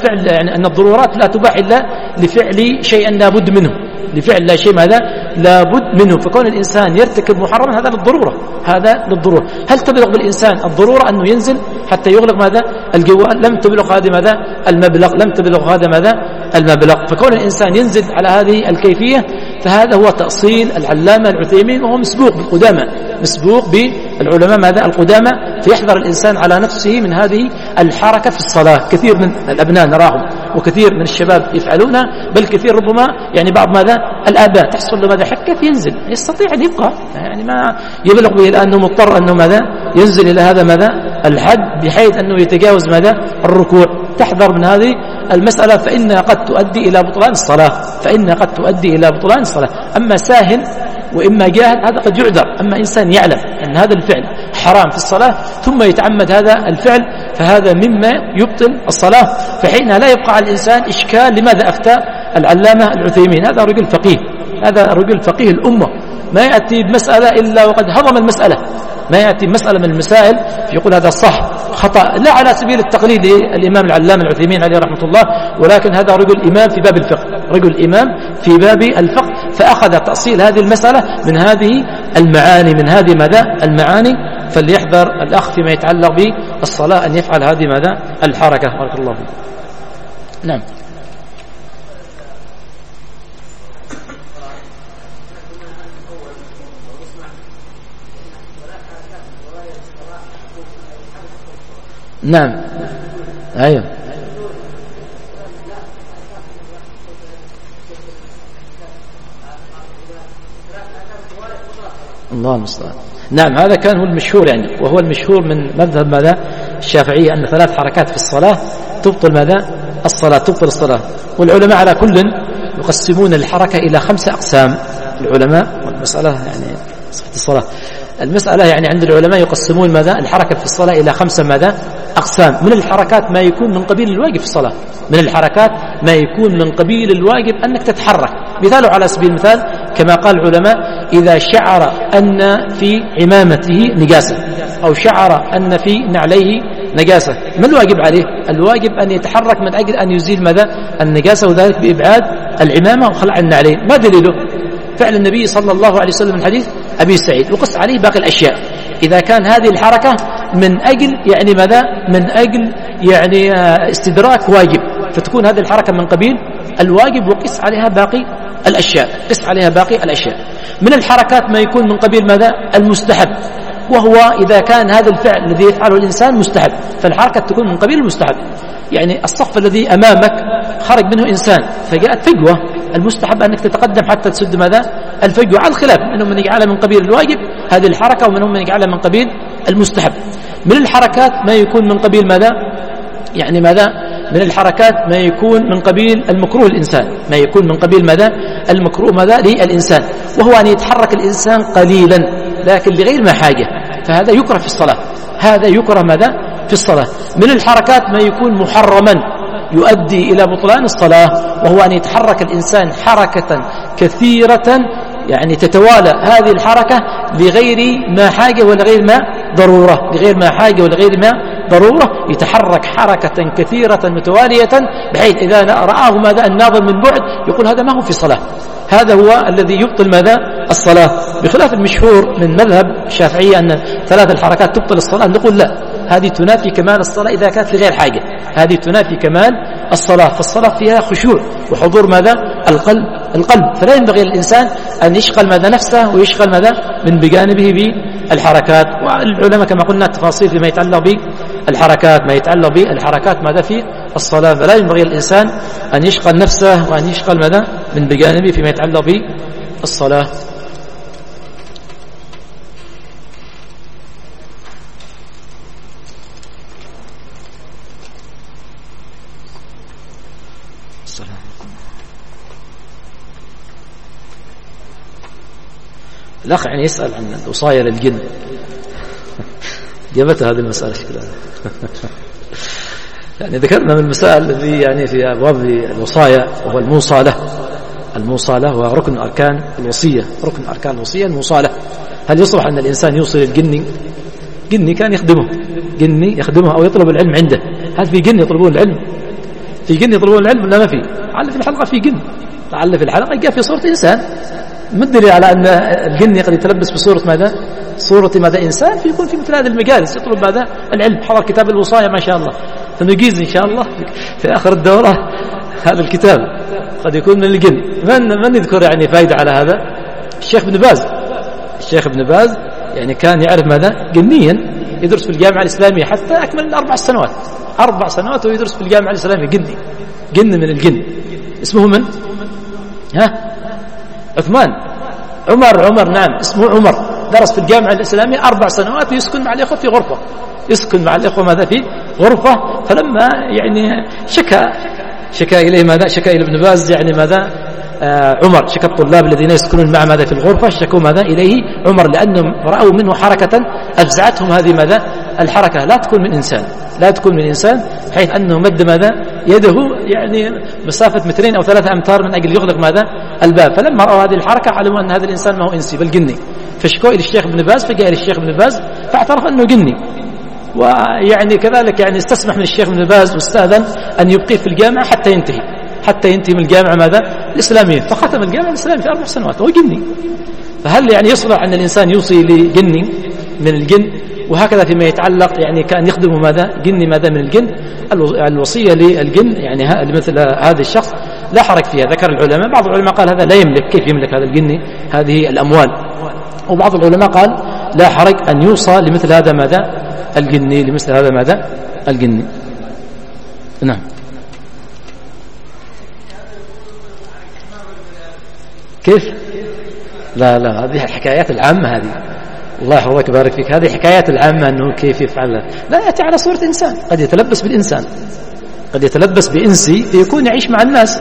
أن الضرورات لا تباح إلا لفعل شيء لا بد منه، لفعل لا شيء ماذا لا بد منه. فكون الإنسان يرتكب محرما هذا للضرورة، هذا للضرورة. هل تبلغ بالإنسان الضرورة أنه ينزل حتى يغلق ماذا الجوال؟ لم تبلغ هذا ماذا المبلغ، لم تبلغ هذا ماذا المبلغ. فكون الإنسان ينزل على هذه الكيفية فهذا هو تأصيل العلامة العثيمين، وهو مسبوق بالقدامى، مسبوق بالعلماء ماذا القدامى. فيحذر الإنسان على نفسه من هذه الحركة في الصلاة. كثير من الأبناء نراهم وكثير من الشباب يفعلونها، بل كثير ربما يعني بعض ماذا الآباء تحصل له ماذا حكة فينزل، يستطيع أن يبقى يعني ما يبلغ به لأنه مضطر أنه ماذا ينزل إلى هذا ماذا الحد بحيث أنه يتجاوز ماذا الركوع. تحذر من هذه المسألة، فإنها قد تؤدي إلى بطلان الصلاة، فإنها قد تؤدي إلى بطلان الصلاة. أما ساهل وإما جاهل هذا قد يعذر. أما إنسان يعلم أن هذا الفعل حرام في الصلاة ثم يتعمد هذا الفعل فهذا مما يبطل الصلاة. فحينها لا يبقى على الإنسان إشكال لماذا أفتى العلامة العثيمين. هذا رجل فقيه، هذا رجل فقيه الأمة، ما يأتي بمسألة إلا وقد هضم المسألة، ما يأتي مسألة من المسائل فيقول هذا صح خطأ، لا على سبيل التقليد للإمام العلامة العثيمين عليه رحمة الله، ولكن هذا رجل إمام في باب الفقه، رجل إمام في باب الفقه، فأخذ تأصيل هذه المسألة من هذه المعاني، من هذه ماذا المعاني. فليحذر الأخ فيما يتعلق بالصلاة أن يفعل هذه ماذا الحركة. بارك الله فيك. نعم. نعم. أيوه. الله المستعان. نعم، هذا كان هو المشهور يعني، وهو المشهور من مذهب ماذا الشافعية أن 3 حركات في الصلاة تبطل ماذا الصلاة، تبطل الصلاة. والعلماء على كل يقسمون الحركة إلى 5 أقسام. العلماء والمسألة يعني صحة الصلاة، المسألة يعني عند العلماء يقسمون ماذا الحركة في الصلاة إلى 5 ماذا أقسام. من الحركات ما يكون من قبيل الواجب في الصلاة، من الحركات ما يكون من قبيل الواجب أنك تتحرك. مثاله على سبيل المثال كما قال العلماء إذا شعر أن في عمامته نجاسة أو شعر أن في نعليه نجاسة، ما الواجب عليه؟ الواجب أن يتحرك من أجل أن يزيل ماذا النجاسة، وذلك بإبعاد العمامة وخلع النعلين. ما دليله؟ فعل النبي صلى الله عليه وسلم من حديث أبي سعيد، وقص عليه باقي الأشياء. إذا كان هذه الحركة من أجل يعني ماذا من أجل يعني استدراك واجب، فتكون هذه الحركة من قبيل الواجب، وقس عليها باقي الأشياء، قس عليها باقي الأشياء. من الحركات ما يكون من قبيل ماذا؟ المستحب، وهو إذا كان هذا الفعل الذي يفعله الإنسان مستحب، فالحركة تكون من قبيل المستحب. يعني الصف الذي أمامك خرج منه إنسان فجاءت فجوة، المستحب أنك تتقدم حتى تسد ماذا؟ الفجوة، على الخلاف، منهم من يجعلها من قبيل الواجب هذه الحركة، ومنهم من يجعلها من قبيل المستحب. من الحركات ما يكون من قبيل ماذا؟ يعني ماذا؟ من الحركات ما يكون من قبيل المكروه الإنسان، ما يكون من قبيل ماذا؟ المكروه ماذا؟ للإنسان، وهو أن يتحرك الإنسان قليلا لكن لغير ما حاجة، فهذا يكره في الصلاة، هذا يكره ماذا؟ في الصلاة. من الحركات ما يكون محرما يؤدي إلى بطلان الصلاة، وهو أن يتحرك الإنسان حركة كثيرة، يعني تتوالى هذه الحركة لغير ما حاجة ولا غير ما ضرورة، لغير ما حاجة ولا غير ما ضرورة، يتحرك حركة كثيرة متوالية بحيث إذا رآه ماذا الناظر من بعد يقول هذا ما هو في صلاة، هذا هو الذي يبطل ماذا؟ الصلاة. بخلاف المشهور من مذهب الشافعية أن 3 الحركات تبطل الصلاة، نقول لا، هذه تنافي كمال الصلاة إذا كانت لغير حاجة، هذه تنافي كمال الصلاة، فالصلاة فيها خشوع وحضور ماذا؟ القلب، فلا ينبغي للإنسان أن يشغل ماذا؟ نفسه ويشغل ماذا؟ من بجانبه بالحركات. والعلماء كما قلنا التفاصيل فيما يتعلق بالحركات، ما يتعلق بالحركات ماذا؟ في الصلاة، فلا ينبغي للإنسان أن يشغل نفسه وأن يشغل ماذا؟ من بجانبه فيما يتعلق بالصلاة. الأخ يعني يسأل عن الوصايا للجن، جابتها هذه المسألة شكلها. يعني ذكرنا من المسائل الذي يعني في أبواب الوصايا، وهو الموصالة وهو ركن أركان الوصية، ركن أركان الوصية الموصالة. هل يصلح أن الإنسان يوصل الجني؟ جني كان يخدمه، جني يخدمه أو يطلب العلم عنده، هل في جن يطلبون العلم؟ في جن يطلبون العلم ولا ما في؟ لعل في الحلقة في جن، لعل في الحلقة جاء في صورة إنسان، ما الدليل على أن الجن قد يتلبس بصورة ماذا؟ صورة ماذا؟ إنسان، فيكون في مثل هذه المجالس يطلب ماذا؟ العلم. حضر كتاب الوصايا ما شاء الله، فنجيز إن شاء الله في آخر الدورة هذا الكتاب، قد يكون من الجن. من يذكر يعني فائدة على هذا؟ الشيخ ابن باز، الشيخ ابن باز يعني كان يعرف ماذا؟ جنيا، يدرس في الجامعة الإسلامية حتى أكمل 4 سنوات، 4 سنوات ويدرس في الجامعة الإسلامية، جن من الجن. اسمه من؟ عثمان عمر نعم، اسمه عمر، درس في الجامعة الإسلامية 4 سنوات ويسكن مع الإخوة في غرفة، يسكن مع الإخوة ماذا؟ في غرفة. فلما يعني شكا إليه ماذا؟ شكا إلى ابن باز يعني ماذا؟ عمر، شكا الطلاب الذين يسكنون مع ماذا؟ في الغرفة، شكوا ماذا؟ إليه عمر، لأنهم رأوا منه حركة أفزعتهم. هذه ماذا؟ الحركة لا تكون من إنسان، لا تكون من إنسان، حيث أنه مد ماذا؟ يده يعني مسافة 2 أو 3 أمتار من أجل يغلق ماذا؟ الباب. فلما رأوا هذه الحركة علموا أن هذا الإنسان ما هو إنسي بل جني، فشكوا إلى الشيخ ابن باز، فجاء إلى الشيخ ابن باز فاعترف أنه جني، ويعني كذلك يعني استسمح من الشيخ ابن باز واستأذن أن يبقيه في الجامعة حتى ينتهي من الجامعة ماذا؟ الإسلامية، فختم الجامعة الإسلامية في 4 سنوات وهو جني. فهل يعني يصلح أن الإنسان يوصي لجني من الجن؟ وهكذا فيما يتعلق يعني كان يخدم ماذا؟ جني ماذا؟ من الجن. الوصية للجن يعني مثل هذا الشخص لا حرج فيها. ذكر العلماء، بعض العلماء قال هذا لا يملك، كيف يملك هذا الجني هذه الأموال؟ وبعض العلماء قال لا حرج أن يوصى لمثل هذا ماذا؟ الجني، لمثل هذا ماذا؟ الجني. نعم. كيف؟ لا هذه الحكايات العامة، هذه الله يحفظك ويبارك فيك، هذه حكايات العامة أنه كيف يفعل، لا يأتي على صورة إنسان، قد يتلبس بالإنسان، قد يتلبس بإنسي فيكون يعيش مع الناس.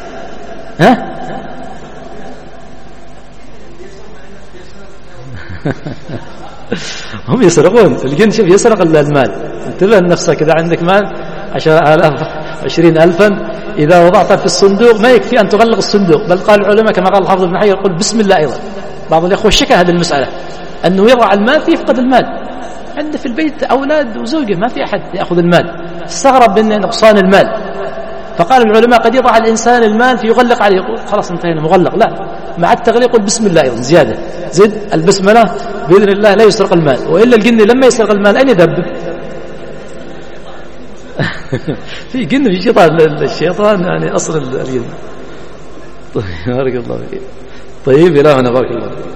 هم يسرقون الجن، شوف يسرق المال. انتبه لنفسك، إذا عندك مال 10,000 20,000 إذا وضعتها في الصندوق ما يكفي أن تغلق الصندوق، بل قال العلماء كما قال الحافظ ابن حجر يقول بسم الله. أيضا بعض الأخوة شكى هذه المسألة، أنه يضع المال فيفقد المال، عنده في البيت أولاد وزوجه ما في أحد يأخذ المال، استغرب من نقصان المال، فقال العلماء قد يضع الإنسان المال فيغلق عليه، يقول خلاص انتهينا مغلق، لا مع التغليق يقول بسم الله. أيضا زيادة، زد البسملة بإذن الله لا يسرق المال. وإلا الجن لما يسرق المال أين يذبب؟ في جن في شيطان، الشيطان يعني أصل الجن. طيب بارك الله فيك. طيب إلهنا بارك الله.